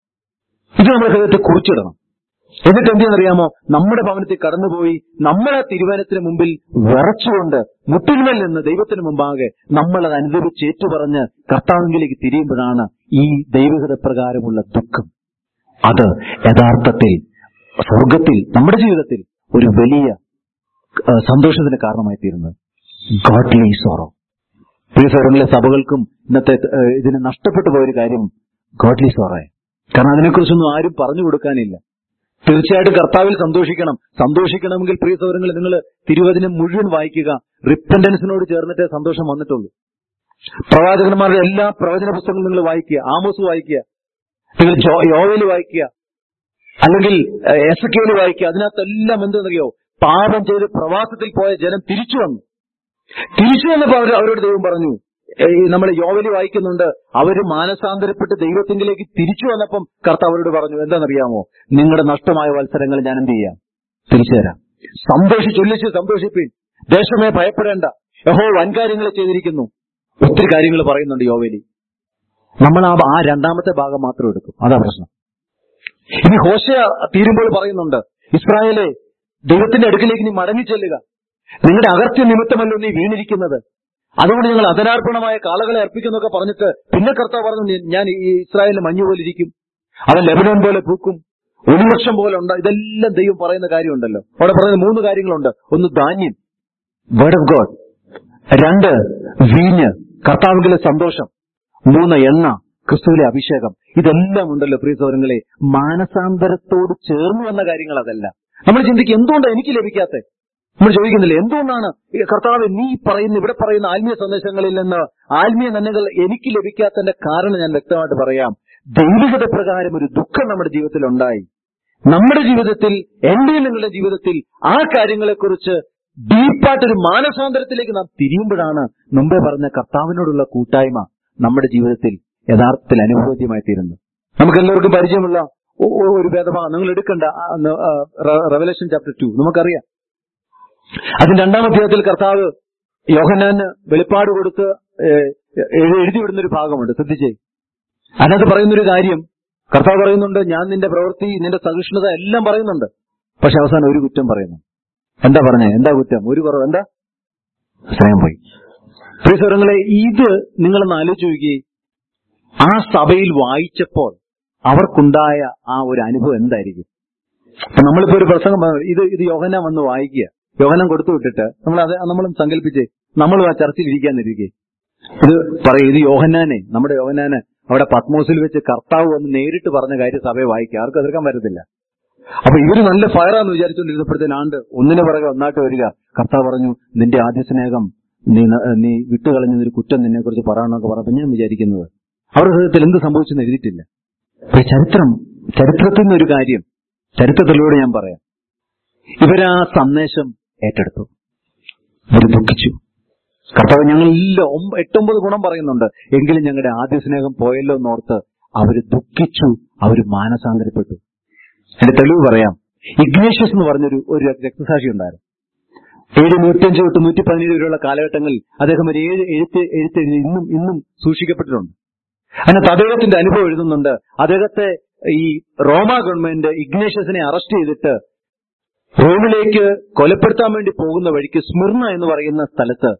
ഇത് നമ്മുടെ ഹൃദയത്തെ കുറിച്ചിടണം. എന്നിട്ട് എന്തെന്നറിയാമോ, നമ്മുടെ ഭവനത്തിൽ കടന്നുപോയി നമ്മളെ തിരുവനത്തിന് മുമ്പിൽ വിറച്ചുകൊണ്ട് മുട്ടിന്മേൽ നിന്ന് ദൈവത്തിന് മുമ്പാകെ നമ്മളത് അനുഭവിച്ച് ഏറ്റുപറഞ്ഞ് കർത്താവിലേക്ക് തിരിയുമ്പോഴാണ് ഈ ദൈവഹിത പ്രകാരമുള്ള ദുഃഖം അത് യഥാർത്ഥത്തിൽ സ്വർഗത്തിൽ നമ്മുടെ ജീവിതത്തിൽ ഒരു വലിയ സന്തോഷത്തിന് കാരണമായി തീരുന്നത്. Godly sorrow. പ്രിയ സഹോദരങ്ങളെ, സഭകൾക്കും ഇന്നത്തെ ഇതിന് നഷ്ടപ്പെട്ടു പോയൊരു കാര്യം ഗോഡ്ലി സോറോയെ. കാരണം അതിനെക്കുറിച്ചൊന്നും ആരും പറഞ്ഞു കൊടുക്കാനില്ല. തീർച്ചയായിട്ടും കർത്താവിൽ സന്തോഷിക്കണം. സന്തോഷിക്കണമെങ്കിൽ പ്രിയ സഹോദരങ്ങളെ, നിങ്ങൾ തിരുവചനം മുഴുവൻ വായിക്കുക. റിപ്പന്റൻസിനോട് ചേർന്നിട്ടേ സന്തോഷം വന്നിട്ടുള്ളൂ. പ്രവാചകന്മാരുടെ എല്ലാ പ്രവചന പുസ്തകങ്ങളും നിങ്ങൾ വായിക്കുക. ആമോസ് വായിക്കുക, നിങ്ങൾ യോവേൽ വായിക്കുക, അല്ലെങ്കിൽ എസെക്കിയേൽ വായിക്കുക. അതിനകത്തെല്ലാം എന്തെന്നറിയോ, പാപം ചെയ്ത് പ്രവാസത്തിൽ പോയ ജനം തിരിച്ചു വന്നു. തിരിച്ചു വന്നപ്പോൾ അവർ അവരോട് ദൈവം പറഞ്ഞു, നമ്മൾ യോവേൽ വായിക്കുന്നുണ്ട്, അവര് മാനസാന്തരപ്പെട്ട് ദൈവത്തിങ്കിലേക്ക് തിരിച്ചു വന്നപ്പം കർത്താവ് അവരോട് പറഞ്ഞു, എന്താണെന്നറിയാമോ, നിങ്ങളുടെ നഷ്ടമായ വത്സരങ്ങൾ ഞാൻ എന്ത് ചെയ്യാം, തിരിച്ചു തരാം. സന്തോഷിച്ചൊല്ലിച്ച് സന്തോഷിപ്പിൻ, ദേശമേ ഭയപ്പെടേണ്ട, യഹോവ വൻകാര്യങ്ങൾ ചെയ്തിരിക്കുന്നു. ഒത്തിരി കാര്യങ്ങൾ പറയുന്നുണ്ട് യോവേലി. നമ്മൾ ആ ആ രണ്ടാമത്തെ ഭാഗം മാത്രം എടുക്കും, അതാ പ്രശ്നം. ഇനി ഹോശയ തീരുമ്പോൾ പറയുന്നുണ്ട്, ഇസ്രായേലെ ദൈവത്തിന്റെ അടുക്കിലേക്ക് നീ മടങ്ങിച്ചെല്ലുക, നിങ്ങളുടെ അകർത്യ നിമിത്തമല്ലോ നീ വീണിരിക്കുന്നത്, അതുകൊണ്ട് ഞങ്ങൾ അധനാർപ്പണമായ കാളകളെ അർപ്പിക്കുന്നൊക്കെ പറഞ്ഞിട്ട് പിന്നെ കർത്താവ് പറഞ്ഞു, ഞാൻ ഈ ഇസ്രായേലിന് മഞ്ഞു പോലെ ഇരിക്കും, അവൻ ലെബനോൻ പോലെ പൂക്കും, ഒലിവൃക്ഷം പോലെ ഉണ്ട്. ഇതെല്ലാം ദൈവം പറയുന്ന കാര്യമുണ്ടല്ലോ. അവിടെ പറയുന്ന മൂന്ന് കാര്യങ്ങളുണ്ട്. ഒന്ന് ധാന്യം, വേർഡ് ഓഫ് ഗോഡ്. രണ്ട് വീഞ്ഞ്, കർത്താവിലെ സന്തോഷം. മൂന്ന് എണ്ണ, ക്രിസ്തുവിലെ അഭിഷേകം. ഇതെല്ലാം ഉണ്ടല്ലോ പ്രിയ സഹോദരങ്ങളെ. മാനസാന്തരത്തോട് ചേർന്ന് വന്ന കാര്യങ്ങൾ അതല്ല. നമ്മൾ ചിന്തിക്കും, എന്തുകൊണ്ടാണ് എനിക്ക് ലഭിക്കാത്തത്? നമ്മൾ ചോദിക്കുന്നില്ല, എന്തുകൊണ്ടാണ് കർത്താവ് നീ പറയുന്ന ഇവിടെ പറയുന്ന ആത്മീയ സന്ദേശങ്ങളിൽ നിന്ന് ആത്മീയ നന്മകൾ എനിക്ക് ലഭിക്കാത്തതിന്റെ കാരണം ഞാൻ വ്യക്തമായിട്ട് പറയാം. ദൈവികത പ്രകാരം ഒരു ദുഃഖം നമ്മുടെ ജീവിതത്തിൽ ഉണ്ടായി. നമ്മുടെ ജീവിതത്തിൽ, എന്റെ നിങ്ങളുടെ ജീവിതത്തിൽ ആ കാര്യങ്ങളെക്കുറിച്ച് ഡീപ്പായിട്ടൊരു മാനസാന്തരത്തിലേക്ക് നാം തിരിയുമ്പോഴാണ് മുമ്പേ പറഞ്ഞ കർത്താവിനോടുള്ള കൂട്ടായ്മ നമ്മുടെ ജീവിതത്തിൽ യഥാർത്ഥത്തിൽ അനുഭവദ്യമായി തീരുന്നത്. നമുക്ക് എല്ലാവർക്കും പരിചയമുള്ള ഒരു വേദഭാഗം നിങ്ങൾ എടുക്കണ്ട, റെവലേഷൻ ചാപ്റ്റർ ടു നമുക്കറിയാം. അതിന് രണ്ടാം അധ്യായത്തിൽ കർത്താവ് യോഹന്നാന് വെളിപ്പാട് കൊടുത്ത് എഴുതിവിടുന്നൊരു ഭാഗമുണ്ട്, ശ്രദ്ധിച്ചേ. അതിനകത്ത് പറയുന്നൊരു കാര്യം, കർത്താവ് പറയുന്നുണ്ട്, ഞാൻ നിന്റെ പ്രവൃത്തി, നിന്റെ സഹിഷ്ണുത എല്ലാം പറയുന്നുണ്ട്. പക്ഷെ അവസാനം ഒരു കുറ്റം പറയുന്നു. എന്താ പറഞ്ഞേ? എന്താ കുറ്റം? ഒരു കുറവ് എന്താ? സ്നേഹം പോയി. പ്രിയ സഹോദരങ്ങളെ, ഇത് നിങ്ങളൊന്ന് ആലോചിച്ച് നോക്കിയേ. ആ സഭയിൽ വായിച്ചപ്പോൾ അവർക്കുണ്ടായ ആ ഒരു അനുഭവം എന്തായിരിക്കും? നമ്മളിപ്പോ ഒരു പ്രസംഗം, ഇത് ഇത് യോഹന്നാൻ വന്ന് വായിക്കുക, യോഹന്നാൻ കൊടുത്തു വിട്ടിട്ട് നമ്മൾ അത് നമ്മളും സങ്കല്പിച്ചേ, നമ്മളും ആ ചർച്ചയിൽ ഇരിക്കാന്നിരിക്കെ. ഇത് പറയും, ഇത് യോഹന്നാനെ, നമ്മുടെ യോഹന്നാന് അവിടെ പത്മോസിൽ വെച്ച് കർത്താവ് വന്ന് നേരിട്ട് പറഞ്ഞ കാര്യം സഭയെ വായിക്കുക, ആർക്കും എതിർക്കാൻ പറ്റത്തില്ല. അപ്പൊ ഇവര് നല്ല ഫയറാന്ന് വിചാരിച്ചുകൊണ്ടിരുന്നപ്പോഴത്തേന് ആണ്ട് ഒന്നിനെ പുറകെ ഒന്നായിട്ട് വരിക. കർത്താവ് പറഞ്ഞു, നിന്റെ ആദ്യ സ്നേഹം നീ നീ വിട്ടുകളഞ്ഞൊരു കുറ്റം നിന്നെ കുറിച്ച് പറയണമെന്നൊക്കെ പറഞ്ഞപ്പോ ഞാൻ വിചാരിക്കുന്നത് അവരുടെ ഹൃദയത്തിൽ എന്ത് സംഭവിച്ചെന്ന് എഴുതിയിട്ടില്ല. ചരിത്രം ചരിത്രത്തിൽ നിന്നൊരു കാര്യം ചരിത്രത്തിലൂടെ ഞാൻ പറയാം. ഇവരാ സന്ദേശം ഏറ്റെടുത്തു, ഇവർ ദുഃഖിച്ചു. കർത്താവ് ഞങ്ങളെല്ലാം എട്ടൊമ്പത് ഗുണം പറയുന്നുണ്ട്, എങ്കിലും ഞങ്ങളുടെ ആദ്യ സ്നേഹം പോയല്ലോ എന്നോർത്ത് അവര് ദുഃഖിച്ചു, അവര് മാനസാന്തരപ്പെട്ടു. എന്റെ തെളിവ് പറയാം. ഇഗ്നേഷ്യസ് എന്ന് പറഞ്ഞൊരു ഒരു രക്തസാക്ഷി ഉണ്ടായിരുന്നു. ഏഴ് നൂറ്റഞ്ച് തൊട്ട് നൂറ്റി പതിനേഴ് വരെയുള്ള കാലഘട്ടങ്ങളിൽ അദ്ദേഹം ഒരു ഏഴ് എഴുത്ത് എഴുത്തെഴുതി ഇന്നും ഇന്നും സൂക്ഷിക്കപ്പെട്ടിട്ടുണ്ട്. അതിനകത്ത് അദ്ദേഹത്തിന്റെ അനുഭവം എഴുതുന്നുണ്ട്. അദ്ദേഹത്തെ ഈ റോമ ഗവൺമെന്റ് ഇഗ്നേഷ്യസിനെ അറസ്റ്റ് ചെയ്തിട്ട് റോമിലേക്ക് കൊലപ്പെടുത്താൻ വേണ്ടി പോകുന്ന വഴിക്ക് സ്മിർന എന്ന് പറയുന്ന സ്ഥലത്ത്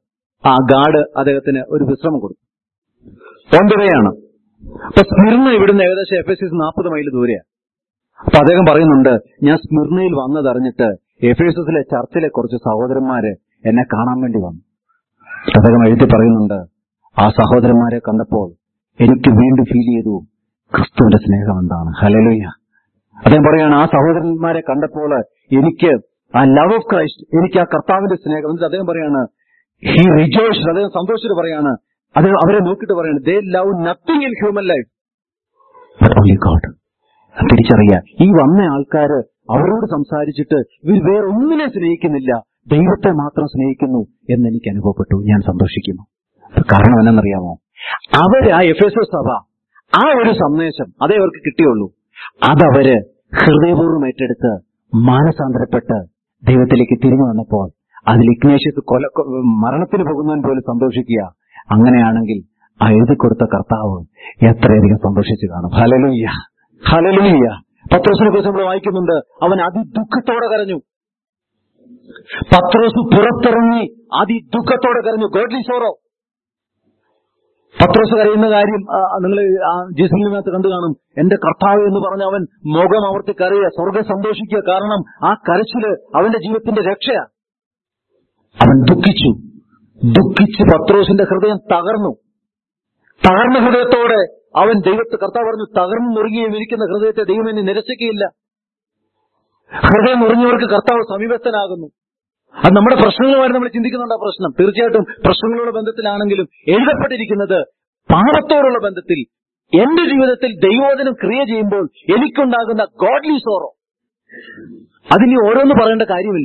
ആ ഗാർഡ് അദ്ദേഹത്തിന് ഒരു വിശ്രമം കൊടുത്തു. ഓന്തവയാണ്. അപ്പൊ സ്മിർന ഇവിടുന്ന് ഏകദേശം എഫ് എസ് എസ് നാൽപ്പത് മൈൽ ദൂരെയാണ്. അപ്പൊ അദ്ദേഹം പറയുന്നുണ്ട്, ഞാൻ സ്മിർനയിൽ വന്നതറിഞ്ഞിട്ട് എഫ് എസ് എസിലെ ചർച്ചിലെ കുറച്ച് സഹോദരന്മാര് എന്നെ കാണാൻ വേണ്ടി വന്നു. അദ്ദേഹം എഴുതി പറയുന്നുണ്ട്, ആ സഹോദരന്മാരെ കണ്ടപ്പോൾ എനിക്ക് വീണ്ടും ഫീൽ ചെയ്തു ക്രിസ്തുവിന്റെ സ്നേഹം എന്താണ്. ഹല്ലേലൂയ. അദ്ദേഹം പറയാണ്, ആ സഹോദരന്മാരെ കണ്ടപ്പോൾ എനിക്ക് ആ ലവ് ഓഫ് ക്രൈസ്റ്റ്, എനിക്ക് ആ കർത്താവിന്റെ സ്നേഹം. എന്നിട്ട് അദ്ദേഹം പറയാണ്, ഹി റിജോയ്സ്ഡ്, അദ്ദേഹം സന്തോഷിച്ചിട്ട് പറയാണ്, അത് അവരെ നോക്കിയിട്ട് പറയാണ്, they love nothing in human life but only God. തിരിച്ചറിയാ, ഈ വന്ന ആൾക്കാര് അവരോട് സംസാരിച്ചിട്ട് ഇവർ വേറൊന്നിനെ സ്നേഹിക്കുന്നില്ല, ദൈവത്തെ മാത്രം സ്നേഹിക്കുന്നു എന്ന് എനിക്ക് അനുഭവപ്പെട്ടു. ഞാൻ സന്തോഷിക്കുന്നു. കാരണം എന്നറിയാമോ, അവര് ആ എഫ് എസ് എസ് സഭ ആ ഒരു സന്ദേശം അതേ അവർക്ക് കിട്ടിയുള്ളൂ. അതവര് ഹൃദയപൂർവ്വം ഏറ്റെടുത്ത് മാനസാന്തരപ്പെട്ട് ദൈവത്തിലേക്ക് തിരിഞ്ഞു വന്നപ്പോൾ അതിൽ ഇഗ്നേഷ്യസ് കൊല മരണത്തിന് പോകുന്നവൻ പോലും സന്തോഷിക്കുക. അങ്ങനെയാണെങ്കിൽ ആ എഴുതി കൊടുത്ത കർത്താവ് എത്രയധികം സന്തോഷിച്ചു കാണും. Hallelujah, hallelujah. പത്രോസിനെ കുറിച്ച് നമ്മൾ വായിക്കുന്നുണ്ട്, അവൻ അതിദുഃഖത്തോടെ കരഞ്ഞു. പത്രോസ് പുറത്തിറങ്ങി അതിദുഃഖത്തോടെ കരഞ്ഞു. Godly sorrow. പത്രോസ് കരയുന്ന കാര്യം നിങ്ങൾ ജീസസിനകത്ത് കണ്ടു കാണും. എന്റെ കർത്താവ് എന്ന് പറഞ്ഞ അവൻ മുഖം അവർത്തി കരയുക, സ്വർഗ്ഗം സന്തോഷിക്കുക. കാരണം ആ കരച്ചില് അവന്റെ ജീവിതത്തിന്റെ രക്ഷയാ. അവൻ ദുഃഖിച്ചു. ദുഃഖിച്ച് പത്രോസിന്റെ ഹൃദയം തകർന്നു. തകർന്ന ഹൃദയത്തോടെ അവൻ ദൈവത്തെ, കർത്താവ് പറഞ്ഞു, തകർന്നു നുറുങ്ങിയും ഇരിക്കുന്ന ഹൃദയത്തെ ദൈവം എന്നെ നിരസിക്കുകയില്ല. ഹൃദയം നുറുങ്ങിയവർക്ക് കർത്താവ് സമീപസ്ഥനാകുന്നു. അത് നമ്മുടെ പ്രശ്നങ്ങളുമായിട്ട് നമ്മൾ ചിന്തിക്കുന്നുണ്ട്. ആ പ്രശ്നം തീർച്ചയായിട്ടും പ്രശ്നങ്ങളുടെ ബന്ധത്തിലാണെങ്കിലും എഴുതപ്പെട്ടിരിക്കുന്നത് പാപത്തോടുള്ള ബന്ധത്തിൽ. എന്റെ ജീവിതത്തിൽ ദൈവോധനം ക്രിയ ചെയ്യുമ്പോൾ എനിക്കുണ്ടാകുന്ന ഗോഡ്ലി സോറോ, അതിനി ഓരോന്ന് പറയേണ്ട കാര്യമില്ല.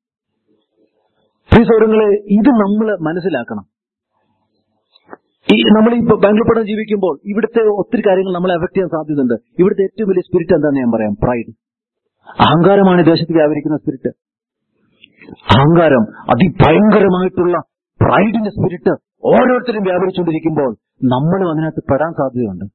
പ്രിയ സഹോദരങ്ങളെ, ഇത് നമ്മൾ മനസ്സിലാക്കണം. ഈ നമ്മൾ ഈ ബാംഗ്ലൂർ പഠനം ജീവിക്കുമ്പോൾ ഇവിടുത്തെ ഒത്തിരി കാര്യങ്ങൾ നമ്മളെ അഫക്ട് ചെയ്യാൻ സാധ്യതയുണ്ട്. ഇവിടുത്തെ ഏറ്റവും വലിയ സ്പിരിറ്റ് എന്താണെന്ന് ഞാൻ പറയാം, പ്രൈഡ്. അഹങ്കാരമാണ് ഈ ദേശത്ത് വ്യാപരിക്കുന്ന സ്പിരിറ്റ്. അഹങ്കാരം, അതിഭയങ്കരമായിട്ടുള്ള പ്രൈഡിന്റെ സ്പിരിറ്റ് ഓരോരുത്തരും വ്യാപരിച്ചുകൊണ്ടിരിക്കുമ്പോൾ നമ്മളും അതിനകത്ത് പെടാൻ സാധ്യതയുണ്ട്.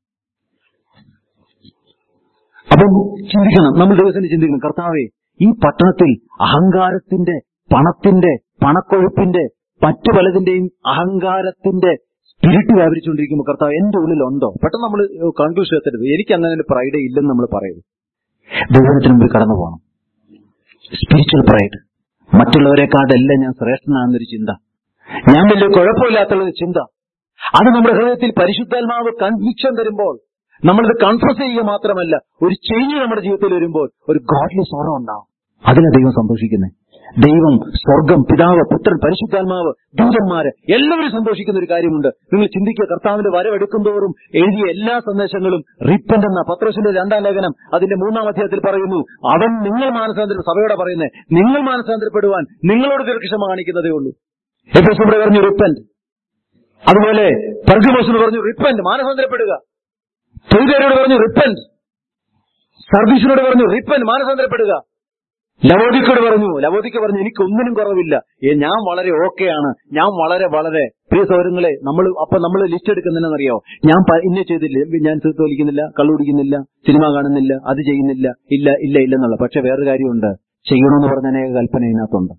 അപ്പം ചിന്തിക്കണം, നമ്മൾ ദിവസം ചിന്തിക്കണം, കർത്താവേ, ഈ പട്ടണത്തിൽ അഹങ്കാരത്തിന്റെ, പണത്തിന്റെ, പണക്കൊഴുപ്പിന്റെ, മറ്റു പലതിന്റെയും അഹങ്കാരത്തിന്റെ സ്പിരിറ്റ് വ്യാപരിച്ചുകൊണ്ടിരിക്കുമ്പോൾ കർത്താവ് എന്റെ ഉള്ളിലുണ്ടോ? പെട്ടെന്ന് നമ്മൾ കൺക്ലൂഷൻ എത്തരുത്. എനിക്ക് അങ്ങനെ ഒരു പ്രൈഡ് ഇല്ലെന്ന് നമ്മൾ പറയരുത്. ദൈവത്തിന് മുമ്പിൽ കടന്നു പോകണം. സ്പിരിച്വൽ പ്രൈഡ്, മറ്റുള്ളവരെക്കാളെല്ലാം ഞാൻ ശ്രേഷ്ഠനാണെന്നൊരു ചിന്ത, ഞാൻ വലിയ കുഴപ്പമില്ലാത്തുള്ളൊരു ചിന്ത, അത് നമ്മുടെ ഹൃദയത്തിൽ പരിശുദ്ധാത്മാവ് കൺവിക്ഷൻ തരുമ്പോൾ നമ്മളിത് കൺഫ്രസ് ചെയ്യുക മാത്രമല്ല, ഒരു ചേഞ്ച് നമ്മുടെ ജീവിതത്തിൽ വരുമ്പോൾ ഒരു ഗോഡ്ലി സോറോ ഉണ്ടാവും. അതിനെ ദൈവം സന്തോഷിക്കുന്നത്. ദൈവം, സ്വർഗം, പിതാവ്, പുത്രൻ, പരിശുദ്ധാത്മാവ്, ദൂതന്മാര് എല്ലാവരും സന്തോഷിക്കുന്ന ഒരു കാര്യമുണ്ട്. നിങ്ങൾ ചിന്തിക്കുക, കർത്താവിന്റെ വരവെടുക്കും തോറും എഴുതിയ എല്ലാ സന്ദേശങ്ങളും റിപ്പന്റ് എന്ന പത്രോസിന്റെ രണ്ടാം ലേഖനം അതിന്റെ മൂന്നാം അധ്യായത്തിൽ പറയുന്നു, അവൻ നിങ്ങൾ മാനസാന്തര, സഭയോടെ പറയുന്നത്, നിങ്ങൾ മാനസാന്തരപ്പെടുവാൻ നിങ്ങളോട് ദീർഘക്ഷമ കാണിക്കുന്നതേ ഉള്ളൂ. എഫെസോസിനോട് പറഞ്ഞു റിപ്പന്റ്, അതുപോലെ പെർഗമോസിനോട് പറഞ്ഞു റിപ്പന്റ്, മാനസാന്തരപ്പെടുക. തൊഴിലാളിയോട് പറഞ്ഞു റിപ്പന്റ്, സർവീസിനോട് പറഞ്ഞു റിപ്പന്റ്, മാനസാന്തരപ്പെടുക. ലവോദിക്കയോട് പറഞ്ഞു, ലവോദിക്ക പറഞ്ഞു എനിക്കൊന്നിനും കുറവില്ല, ഞാൻ വളരെ ഓക്കെയാണ്, ഞാൻ വളരെ വളരെ. പ്രിയ സൗരങ്ങളെ, നമ്മൾ അപ്പൊ നമ്മൾ ലിസ്റ്റ് എടുക്കുന്നതെന്നറിയോ, ഞാൻ ഇന്ന ചെയ്തില്ല, ഞാൻ തീർത്ത് വലിക്കുന്നില്ല, കള്ളുപിടിക്കുന്നില്ല, സിനിമ കാണുന്നില്ല, അത് ചെയ്യുന്നില്ല, ഇല്ല ഇല്ല ഇല്ലെന്നുള്ള. പക്ഷെ വേറൊരു കാര്യമുണ്ട്, ചെയ്യണമെന്ന് പറഞ്ഞ അനേക കൽപ്പന ഇതിനകത്തുണ്ട്.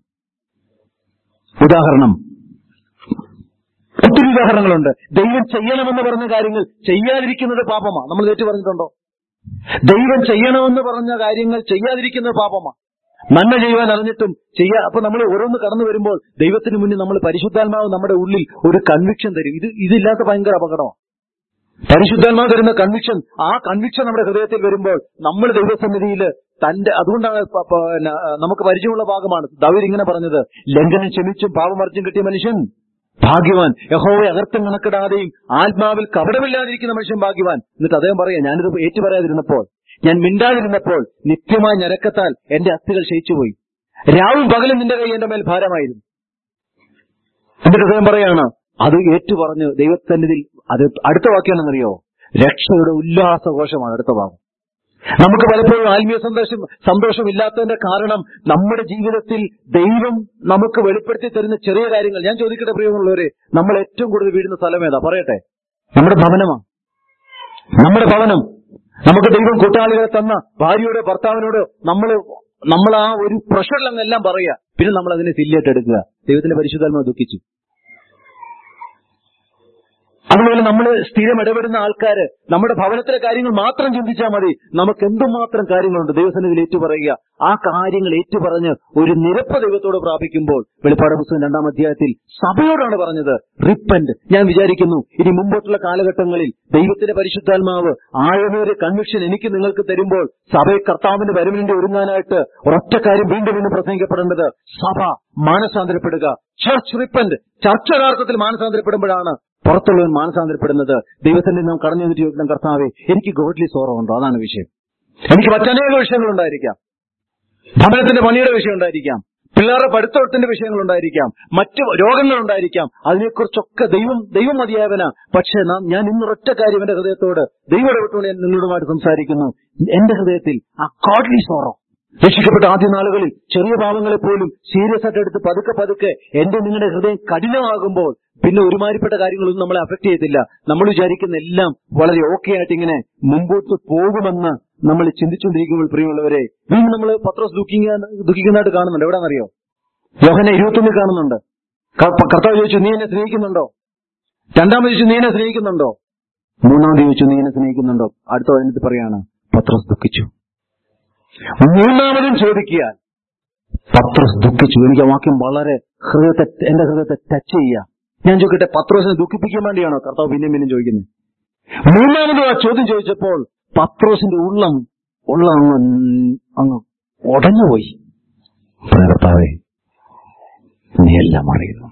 ഉദാഹരണം, ഒത്തിരി ഉദാഹരണങ്ങളുണ്ട്. ദൈവം ചെയ്യണമെന്ന് പറഞ്ഞ കാര്യങ്ങൾ ചെയ്യാതിരിക്കുന്നത് പാപമാണ്. നമ്മൾ തെറ്റ് പറഞ്ഞിട്ടുണ്ടോ? ദൈവം ചെയ്യണമെന്ന് പറഞ്ഞ കാര്യങ്ങൾ ചെയ്യാതിരിക്കുന്നത് പാപമാണ്. നന്മ ചെയ്യുവാൻ അറിഞ്ഞിട്ടും ചെയ്യാ. അപ്പൊ നമ്മൾ ഓരോന്ന് കടന്നു വരുമ്പോൾ ദൈവത്തിന് മുന്നിൽ നമ്മൾ പരിശുദ്ധാത്മാവ് നമ്മുടെ ഉള്ളിൽ ഒരു കൺവിക്ഷൻ തരും. ഇത് ഇതില്ലാത്ത ഭയങ്കര അപകടമാണ്. പരിശുദ്ധാത്മാവ് തരുന്ന കൺവിക്ഷൻ, ആ കൺവിക്ഷൻ നമ്മുടെ ഹൃദയത്തിൽ വരുമ്പോൾ നമ്മൾ ദൈവസന്നിധിയിൽ തന്റെ, അതുകൊണ്ടാണ് നമുക്ക് പരിചയമുള്ള ഭാഗമാണ് ദാവീദ് ഇങ്ങനെ പറഞ്ഞത്, ലംഘനം ക്ഷമിച്ചും പാപമറിച്ചും കിട്ടിയ മനുഷ്യൻ ഭാഗ്യവാൻ, യഹോവയെ അകർത്തം കണക്കിടാതെയും ആത്മാവിൽ കപടമില്ലാതിരിക്കുന്ന മനുഷ്യൻ ഭാഗ്യവാൻ. എന്നിട്ട് അദ്ദേഹം പറയാം, ഞാനിത് ഏറ്റു പറയാതിരുന്നപ്പോൾ, ഞാൻ മിണ്ടാതിരുന്നപ്പോൾ നിത്യമായ ഞരക്കത്താൽ എന്റെ അസ്ഥികൾ ക്ഷയിച്ചുപോയി, രാവും പകലും നിന്റെ കൈ എന്റെ മേൽ ഭാരമായിരുന്നു. എന്നിട്ട് അദ്ദേഹം പറയാണ്, അത് ഏറ്റു പറഞ്ഞ് ദൈവസന്നിധിയിൽ, അത് അടുത്ത വാക്യാണെന്നറിയോ, രക്ഷയുടെ ഉല്ലാസഘോഷമാണ് അടുത്ത ഭാഗം. നമുക്ക് പലപ്പോഴും ആത്മീയ സന്തോഷം സന്തോഷമില്ലാത്തതിന്റെ കാരണം നമ്മുടെ ജീവിതത്തിൽ ദൈവം നമുക്ക് വെളിപ്പെടുത്തി തരുന്ന ചെറിയ കാര്യങ്ങൾ. ഞാൻ ചോദിക്കട്ടെ പ്രിയമുള്ളവരെ, നമ്മൾ ഏറ്റവും കൂടുതൽ വീഴുന്ന സ്ഥലം ഏതാ? പറയട്ടെ, നമ്മുടെ ഭവനമാണ്. നമ്മുടെ ഭവനം, നമുക്ക് ദൈവം കൂട്ടാളികളെ തന്ന ഭാര്യയോട് ഭർത്താവിനോട് നമ്മൾ നമ്മൾ ആ ഒരു പ്രഷറിലങ്ങെല്ലാം പറയുക, പിന്നെ നമ്മൾ അതിനെ സില്ലിയായിട്ട് എടുക്കുക. ദൈവത്തിന്റെ പരിശുദ്ധാത്മാവ് ദുഃഖിച്ചു. അതുപോലെ നമ്മൾ സ്ഥിരം ഇടപെടുന്ന ആൾക്കാര് നമ്മുടെ ഭവനത്തിലെ കാര്യങ്ങൾ മാത്രം ചിന്തിച്ചാൽ മതി. നമുക്ക് എന്തുമാത്രം കാര്യങ്ങളുണ്ട് ദൈവസന്നിധിയിൽ ഏറ്റുപറയുക. ആ കാര്യങ്ങൾ ഏറ്റുപറഞ്ഞ് ഒരു നിരപ്പ് ദൈവത്തോട് പ്രാപിക്കുമ്പോൾ, വെളിപ്പാട് പുസ്തകം രണ്ടാം അധ്യായത്തിൽ സഭയോടാണ് പറഞ്ഞത്, റിപ്പന്റ്. ഞാൻ വിചാരിക്കുന്നു ഇനി മുമ്പോട്ടുള്ള കാലഘട്ടങ്ങളിൽ ദൈവത്തിന്റെ പരിശുദ്ധാത്മാവ് ആഴമേറിയ കൺവിക്ഷൻ എനിക്ക് നിങ്ങൾക്ക് തരുമ്പോൾ സഭയെ കർത്താവിന്റെ വരവിനെ ഒരുങ്ങാനായിട്ട് ഒരൊറ്റ കാര്യം വീണ്ടും വീണ്ടും പ്രസംഗിക്കപ്പെടേണ്ടത്, സഭ മാനസാന്തരപ്പെടുക. Church repent. ചർച്ച് യഥാർത്ഥത്തിൽ മാനസാന്തരപ്പെടുമ്പോഴാണ് പുറത്തുള്ളവൻ മാനസാന്തരപ്പെടുന്നത്. ദൈവത്തിന്റെ നാം കടന്നു വന്നിട്ട് ചോദിക്കണം, കർത്താവേ എനിക്ക് ഗോഡ്ലി സോറോ ഉണ്ടോ? അതാണ് വിഷയം. എനിക്ക് മറ്റനേക വിഷയങ്ങളുണ്ടായിരിക്കാം. ഭവനത്തിന്റെ പണിയുടെ വിഷയം ഉണ്ടായിരിക്കാം, പിള്ളേരുടെ പഠിത്തത്തിന്റെ വിഷയങ്ങളുണ്ടായിരിക്കാം, മറ്റു രോഗങ്ങളുണ്ടായിരിക്കാം. അതിനെക്കുറിച്ചൊക്കെ ദൈവം ദൈവം മതിയായവനാ. പക്ഷേ ഞാൻ ഇന്നൊരൊറ്റ കാര്യം എന്റെ ഹൃദയത്തോട് ദൈവം ഇടപെട്ടുകൊണ്ട് ഞാൻ നിങ്ങളുമായിട്ട് സംസാരിക്കുന്നു. എന്റെ ഹൃദയത്തിൽ ആ ഗോഡ്ലി സോറോ, രക്ഷിക്കപ്പെട്ട ആദ്യ നാളുകളിൽ ചെറിയ പാവങ്ങളെ പോലും സീരിയസ് ആയിട്ട് എടുത്ത് പതുക്കെ പതുക്കെ എന്റെ നിങ്ങളുടെ ഹൃദയം കഠിനമാകുമ്പോൾ പിന്നെ ഒരുമാതിരിപ്പെട്ട കാര്യങ്ങളൊന്നും നമ്മളെ അഫക്ട് ചെയ്യത്തില്ല. നമ്മൾ വിചാരിക്കുന്ന എല്ലാം വളരെ ഓക്കെ ആയിട്ട് ഇങ്ങനെ മുമ്പോട്ട് പോകുമെന്ന് നമ്മൾ ചിന്തിച്ചുകൊണ്ടിരിക്കുമ്പോൾ, പ്രിയമുള്ളവരെ, വീണ്ടും നമ്മൾ പത്രോസ് ദുഃഖിക്കുന്ന ദുഃഖിക്കുന്നതായിട്ട് കാണുന്നുണ്ട്. എവിടെയാണെന്നറിയോ? യോഹന്നാൻ ഇരുപത്തൊന്നിൽ കാണുന്നുണ്ട്. കർത്താവ് ചോദിച്ചു, നീ എന്നെ സ്നേഹിക്കുന്നുണ്ടോ? രണ്ടാമത് ചോദിച്ചു, നീ എന്നെ സ്നേഹിക്കുന്നുണ്ടോ? മൂന്നാമത് ചോദിച്ചു, നീ എന്നെ സ്നേഹിക്കുന്നുണ്ടോ? അടുത്ത വചനത്തിൽ പറയാണ്, പത്രോസ് ദുഃഖിച്ചു. മൂന്നാമതും ചോദിക്കാൻ പത്രോസ് ദുഃഖിച്ചു. എനിക്ക് ആ വാക്യം വളരെ ഹൃദയത്തെ എന്റെ ഹൃദയത്തെ ടച്ച് ചെയ്യുക. ഞാൻ ചോദിക്കട്ടെ, പത്രോസിനെ ദുഃഖിപ്പിക്കാൻ വേണ്ടിയാണോ കർത്താവ് പിന്നെയും പിന്നെയും ചോദിക്കുന്നത്? മൂന്നാമതും ആ ചോദ്യം ചോദിച്ചപ്പോൾ പത്രോസിന്റെ ഉള്ളം ഉള്ളം അങ്ങ് അങ്ങ് ഉടഞ്ഞുപോയി. കർത്താവേ, നീ എല്ലാം അറിയുന്നു.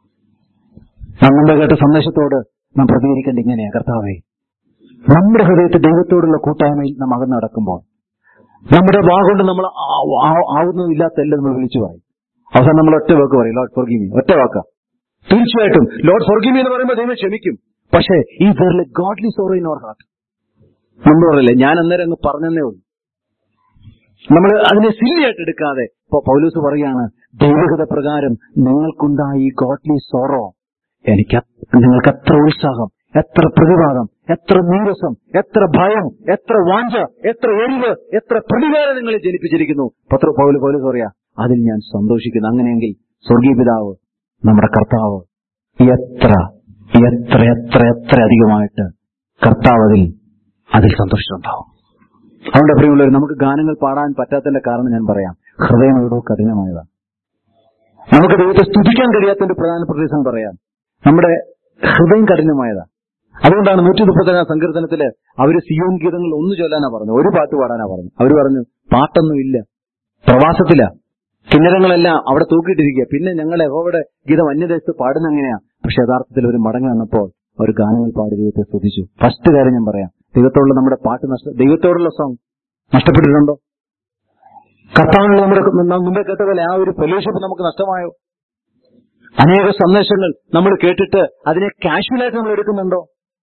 നാം മുമ്പ് കേട്ട സന്ദേശത്തോട് നാം പ്രതികരിക്കേണ്ട ഇങ്ങനെയാ, കർത്താവേ, നമ്മുടെ ഹൃദയത്തെ ദൈവത്തോടുള്ള കൂട്ടായ്മയിൽ നാം അകന്ന് നടക്കുമ്പോൾ നമ്മുടെ വാ കൊണ്ട് നമ്മൾ ആവുന്നതില്ലാത്ത എല്ലാം നമ്മൾ വിളിച്ചു പറയും. അവസാനം നമ്മൾ ഒറ്റ വാക്ക് പറയും, ലോർഡ് ഫോർഗീവ് മീ. ഒറ്റ വാക്ക. തീർച്ചയായിട്ടും ലോർഡ് ഫോർഗീവ് മീ എന്ന് പറയുമ്പോൾ ദൈവം ക്ഷമിക്കും. പക്ഷേ ഈ there a godly sorrow in our heart. നമ്മൾ പറയില്ലേ, ഞാൻ അന്നേരം അങ്ങ് പറഞ്ഞതേ ഉള്ളൂ. നമ്മൾ അതിനെ സില്ലിയായിട്ട് എടുക്കാതെ ഇപ്പൊ പൗലോസ് പറയാണ്, ദൈവഹിത പ്രകാരം നിങ്ങൾക്കുണ്ടായ ഈ ഗോഡ്ലി സോറോ എനിക്ക് നിങ്ങൾക്ക് എത്ര ഉത്സാഹം, എത്ര പ്രതിവാദം, എത്ര നീരസം, എത്ര ഭയം, എത്ര വാഞ്ച, എത്ര എരിവ്, എത്ര പ്രതികാരം നിങ്ങളെ ജനിപ്പിച്ചിരിക്കുന്നു. പത്ര പൗല പൗലോസ് പറയാ, അതിൽ ഞാൻ സന്തോഷിക്കുന്നു. അങ്ങനെയെങ്കിൽ സ്വർഗീയ പിതാവ് നമ്മുടെ കർത്താവ് എത്ര എത്ര എത്ര എത്ര അധികമായിട്ട് കർത്താവ് അതിൽ അതിൽ സന്തോഷിച്ചിട്ടുണ്ടാവും. അതുകൊണ്ട് പ്രിയമുള്ളവർ, നമുക്ക് ഗാനങ്ങൾ പാടാൻ പറ്റാത്തതിന്റെ കാരണം ഞാൻ പറയാം, ഹൃദയം എവിടോ കഠിനമായതാണ്. നമുക്ക് ദൈവത്തെ സ്തുതിക്കാൻ കഴിയാത്തതിന്റെ പ്രധാനപ്പെട്ട റീസൺ പറയാം, നമ്മുടെ ഹൃദയം കഠിനമായതാണ്. അതുകൊണ്ടാണ് നൂറ്റി മുപ്പത്തേഴാം സങ്കീർത്തനത്തില് അവര് സിയോൻ ഗീതങ്ങൾ ഒന്ന് ചൊല്ലാനാ പറഞ്ഞു, ഒരു പാട്ട് പാടാനാ പറഞ്ഞു. അവര് പറഞ്ഞു, പാട്ടൊന്നും ഇല്ല, പ്രവാസത്തില കിന്നരങ്ങളെല്ലാം അവിടെ തൂക്കിയിട്ടിരിക്കുക, പിന്നെ ഞങ്ങൾ യഹോവയുടെ ഗീതം അന്യദേശത്ത് പാടുന്ന എങ്ങനെയാ? പക്ഷെ യഥാർത്ഥത്തിൽ അവർ മടങ്ങി വന്നപ്പോൾ അവർ ഗാനങ്ങൾ പാടി ദൈവത്തെ സ്തുതിച്ചു. ഫസ്റ്റ് കാര്യം ഞാൻ പറയാം, ദൈവത്തോടുള്ള നമ്മുടെ പാട്ട് നഷ്ട ദൈവത്തോടുള്ള സോങ് നഷ്ടപ്പെട്ടിട്ടുണ്ടോ? കർത്താവിനുള്ള നമ്മുടെ മുമ്പേ കേട്ട പോലെ ആ ഒരു ഫെലോഷിപ്പ് നമുക്ക് നഷ്ടമായോ? അനേക സന്ദേശങ്ങൾ നമ്മൾ കേട്ടിട്ട് അതിനെ കാഷ്വലായിട്ട് നമ്മൾ എടുക്കുന്നുണ്ടോ?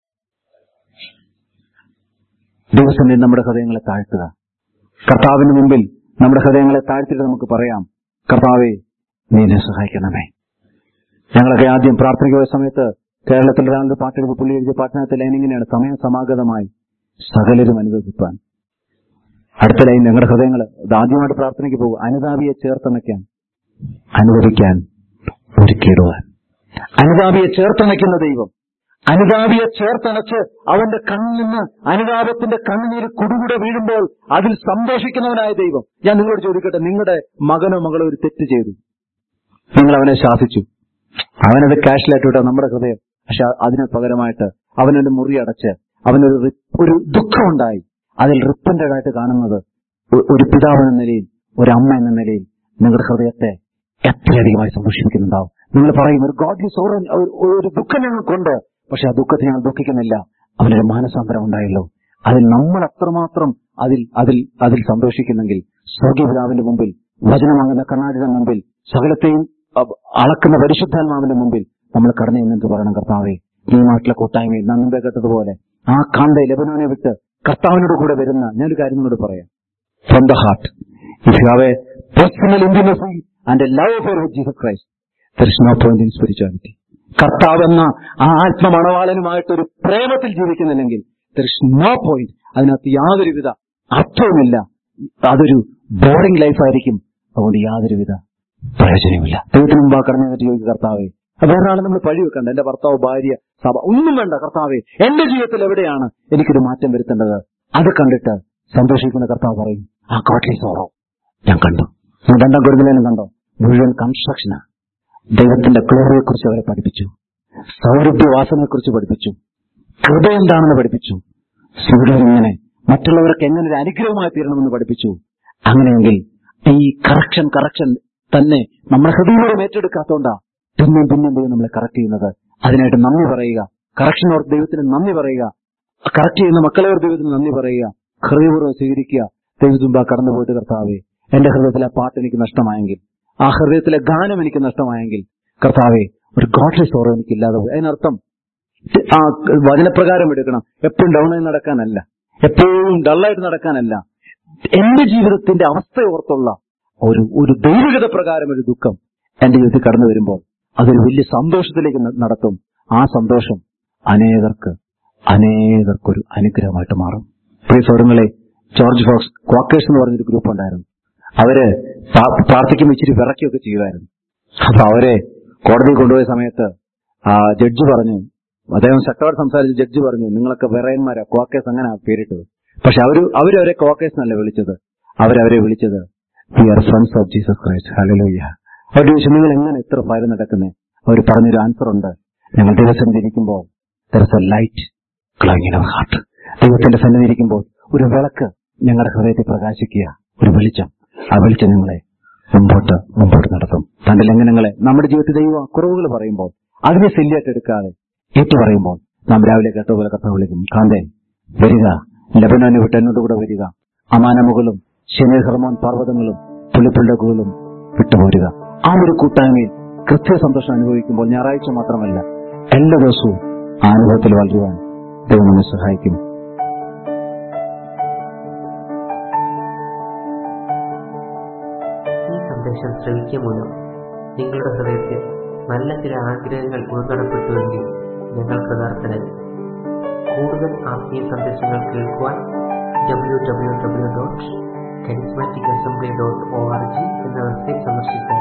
ദിവസത്തിൽ നമ്മുടെ ഹൃദയങ്ങളെ താഴ്ത്തുക. കർത്താവിന് മുമ്പിൽ നമ്മുടെ ഹൃദയങ്ങളെ താഴ്ത്തിയിട്ട് നമുക്ക് പറയാം, കർത്താവേ, നീ എന്നെ സഹായിക്കണമേ. ഞങ്ങളൊക്കെ ആദ്യം പ്രാർത്ഥനയ്ക്ക് സമയത്ത് കേരളത്തിൽ ഒരാളുടെ പാട്ടെടുത്ത് പുള്ളി എഴുതിയ പാട്ടിനകത്ത് ലൈൻ ഇങ്ങനെയാണ്, സമയം സമാഗതമായി സകലരും അനുഭവിപ്പാൻ. അടുത്ത ലൈൻ, ഞങ്ങളുടെ ഹൃദയങ്ങൾ ആദ്യമായിട്ട് പ്രാർത്ഥനയ്ക്ക് പോകും, അനുതാപിയെ ചേർത്തണയ്ക്കാൻ, അനുവദിക്കാൻ, ഒരുക്കിയിടുവാൻ. അനുതാപിയെ ചേർത്തണയ്ക്കുന്ന ദൈവം, അനുതാപിയെ ചേർത്തണച്ച് അവന്റെ കണ്ണിൽ നിന്ന് അനുതാപത്തിന്റെ കണ്ണുനീര് കുടുകൂടെ വീഴുമ്പോൾ അതിൽ സന്തോഷിക്കുന്നവനായ ദൈവം. ഞാൻ നിങ്ങളോട് ചോദിക്കട്ടെ, നിങ്ങളുടെ മകനോ മകളോ ഒരു തെറ്റ് ചെയ്തു, നിങ്ങൾ അവനെ ശാസിച്ചു, അവനത് കാഷ്വലായിട്ട് വിട്ടാൽ നമ്മുടെ ഹൃദയം, പക്ഷെ അതിന് പകരമായിട്ട് അവനൊരു മുറി അടച്ച് അവനൊരു ഒരു ദുഃഖമുണ്ടായി അതിൽ റിപ്പന്റഡ് ആയിട്ട് കാണുന്നത് ഒരു പിതാവ് എന്ന നിലയിൽ, ഒരു അമ്മ എന്ന നിലയിൽ നിങ്ങളുടെ ഹൃദയത്തെ എത്രയധികമായി സന്തോഷിപ്പിക്കുന്നുണ്ടാവും. നിങ്ങൾ പറയും, ഒരു ഗോഡ്ലി സോറോ, ഒരു ദുഃഖം ഞങ്ങൾക്കുണ്ട്, പക്ഷെ ആ ദുഃഖത്തെ ഞങ്ങൾ ദുഃഖിക്കുന്നില്ല, അവനൊരു മാനസാന്തരം ഉണ്ടായല്ലോ. അതിൽ നമ്മൾ അത്രമാത്രം അതിൽ അതിൽ അതിൽ സന്തോഷിക്കുന്നെങ്കിൽ സ്വർഗീയപിതാവിന്റെ മുമ്പിൽ, വചനമാകുന്ന കർണാടകയുടെ മുമ്പിൽ, സകലത്തെയും അളക്കുന്ന പരിശുദ്ധാത്മാവിന്റെ മുമ്പിൽ നമ്മൾ കടന്നു എന്നിട്ട് പറയണം, കർത്താവേ, ഈ നാട്ടിലെ കൂട്ടായ്മയിൽ നാം മുമ്പേ കേട്ടതുപോലെ ആ കാന്ത ലെബനോനെ വിട്ട് കർത്താവിനോട് കൂടെ വരുന്ന, ഞാനൊരു കാര്യം നിന്നോട് പറയാം, from the heart, if you have a personal intimacy and a love for Jesus Christ, there is no point in spirituality. കർത്താവെന്ന ആ ആത്മമണവാളനുമായിട്ടൊരു പ്രേമത്തിൽ ജീവിക്കുന്നില്ലെങ്കിൽ ദെർ ഇസ് നോ പോയിന്റ്, അതിനകത്ത് യാതൊരുവിധ അർത്ഥവുമില്ല, അതൊരു ബോറിംഗ് ലൈഫായിരിക്കും. അതുകൊണ്ട് യാതൊരുവിധ പ്രയോജനമില്ല. ദൈവത്തിന് മുമ്പാ കടന്നു ചോദിക്കുക, കർത്താവേ, വേറൊരാളെ നമ്മൾ പഴി വെക്കണ്ട. എന്റെ ഭർത്താവ്, ഭാര്യ, സഭ ഒന്നും വേണ്ട. കർത്താവേ, എന്റെ ജീവിതത്തിൽ എവിടെയാണ് എനിക്കൊരു മാറ്റം വരുത്തേണ്ടത്? അത് കണ്ടിട്ട് സന്തോഷിക്കുന്ന കർത്താവ് പറയും, ആ ഗോഡ്ലി സോറോ ഞാൻ കണ്ടു. രണ്ടാം കൊരിന്ത്യലേഖനം കണ്ടോ? മുഴുവൻ കൺസ്ട്രക്ഷനാ. ദൈവത്തിന്റെ ഗ്ലോറിയെ കുറിച്ച് അവരെ പഠിപ്പിച്ചു, സൗരഭ്യവാസനയെ കുറിച്ച് പഠിപ്പിച്ചു, കൃപ എന്താണെന്ന് പഠിപ്പിച്ചു, സൂര്യൻ ഇങ്ങനെ മറ്റുള്ളവർക്ക് എങ്ങനെ ഒരു അനുഗ്രഹമായി തീരണമെന്ന് പഠിപ്പിച്ചു. അങ്ങനെയെങ്കിൽ ഈ കറക്ഷൻ കറക്ഷൻ തന്നെ നമ്മുടെ ഹൃദയം ഏറ്റെടുക്കാത്തോണ്ടാ പിന്നെയും പിന്നെയും പോയി നമ്മളെ കറക്റ്റ് ചെയ്യുന്നത്. അതിനായിട്ട് നന്ദി പറയുക, കറക്ഷൻ ഓർക്ക് ദൈവത്തിന് നന്ദി പറയുക, കറക്റ്റ് ചെയ്യുന്ന മക്കളെ ഓർ ദൈവത്തിന് നന്ദി പറയുക, ഹൃദയപൂർവ്വം സ്വീകരിക്കുക. ദൈവത്തുമ്പ കടന്നു പോയിട്ട് കർത്താവേ, എന്റെ ഹൃദയത്തിലെ പാട്ട് എനിക്ക് നഷ്ടമായെങ്കിൽ, ആ ഹൃദയത്തിലെ ഗാനം എനിക്ക് നഷ്ടമായെങ്കിൽ, കർത്താവേ, ഒരു ഗോഡ്ലി സോറോ എനിക്ക് ഇല്ലാതെ പോയി. അതിനർത്ഥം ആ വചനപ്രകാരം എടുക്കണം. എപ്പോഴും ഡൗണായി നടക്കാനല്ല, എപ്പോഴും ഡള്ളായിട്ട് നടക്കാനല്ല. എന്റെ ജീവിതത്തിന്റെ അവസ്ഥ ഓർത്തുള്ള ഒരു ഒരു ദൈവികത പ്രകാരം ഒരു ദുഃഖം എന്റെ ജീവിതത്തിൽ കടന്നു വരുമ്പോൾ അതൊരു വലിയ സന്തോഷത്തിലേക്ക് നടത്തും. ആ സന്തോഷം അനേകർക്ക് അനേകർക്കൊരു അനുഗ്രഹമായിട്ട് മാറും. പ്രിയ സൗരങ്ങളെ, ജോർജ് ഫോക്സ് ക്വാക്കേഴ്സ് എന്ന് പറഞ്ഞൊരു ഗ്രൂപ്പ് ഉണ്ടായിരുന്നു. അവര് പ്രാർത്ഥിക്കുമ്പോൾ ഇച്ചിരി വിറയ്ക്കുകയൊക്കെ ചെയ്യുമായിരുന്നു. അപ്പൊ അവരെ കോടതിയിൽ കൊണ്ടുപോയ സമയത്ത് ആ ജഡ്ജി പറഞ്ഞു, അദ്ദേഹം ശക്തമായിട്ട് സംസാരിച്ച ജഡ്ജി പറഞ്ഞു, നിങ്ങളൊക്കെ വിറയന്മാരാ, ക്വാക്കേഴ്സ് അങ്ങനെ പേരിട്ടത്. പക്ഷെ അവര് അവരവരെ ക്വാക്കേഴ്സ് എന്നല്ല വിളിച്ചത്, അവരവരെ വിളിച്ചത് we are friends of Jesus Christ. Hallelujah. അവർ ചോദിച്ചു, നിങ്ങൾ എങ്ങനെ ഇത്ര ഫയർ നടക്കുന്നത്? അവർ പറഞ്ഞൊരു ആൻസർ ഉണ്ട്, ഞങ്ങൾ ദൈവസന്നിധി ഇരിക്കുമ്പോൾ there is a light glowing in our heart. ദൈവത്തിന്റെ സന്നിധി ഇരിക്കുമ്പോൾ ഒരു വിളക്ക് ഞങ്ങളുടെ ഹൃദയത്തെ പ്രകാശിക്കുക, ഒരു വെളിച്ചം. ആ വെളിച്ചം നിങ്ങളെ മുമ്പോട്ട് മുമ്പോട്ട് നടത്തും. തന്റെ ലംഘനങ്ങളെ നമ്മുടെ ജീവിതത്തിൽ ദൈവ കുറവുകൾ പറയുമ്പോൾ അതിനെ ശല്യമായിട്ട് എടുക്കാതെ ഏറ്റു പറയുമ്പോൾ നാം രാവിലെ കേട്ട പോലെ കർത്താവ് വിളിക്കും, കാന്തേ വരിക, ലബനോനെ വിട്ട് എന്നോടുകൂടെ വരിക, അമാനമുകളും ശനേഹർമോൻ പർവ്വതങ്ങളും പുളിപ്പുണ്ടകുകളും വിട്ടുപോരുക. ആ ഒരു കൂട്ടായ്മയിൽ കൃത്യ സന്തോഷം അനുഭവിക്കുമ്പോൾ ഞായറാഴ്ച മാത്രമല്ല എല്ലാ ദിവസവും ആ അനുഭവത്തിൽ വളരുവാൻ ദൈവം നമ്മെ സഹായിക്കും. ഈ സന്ദേശം ശ്രവിക്കുക മൂലം നിങ്ങളുടെ ഹൃദയത്തിൽ നല്ല ചില ആഗ്രഹങ്ങൾ ഉൾക്കടപ്പെട്ടുവെങ്കിൽ ഞങ്ങൾ കൃതാർത്ഥനായി. കൂടുതൽ ആത്മീയ സന്ദേശങ്ങൾ കേൾക്കുവാൻ W W W dot charismatic assembly dot O R G എന്ന വെബ്സൈറ്റ് സന്ദർശിക്കുക.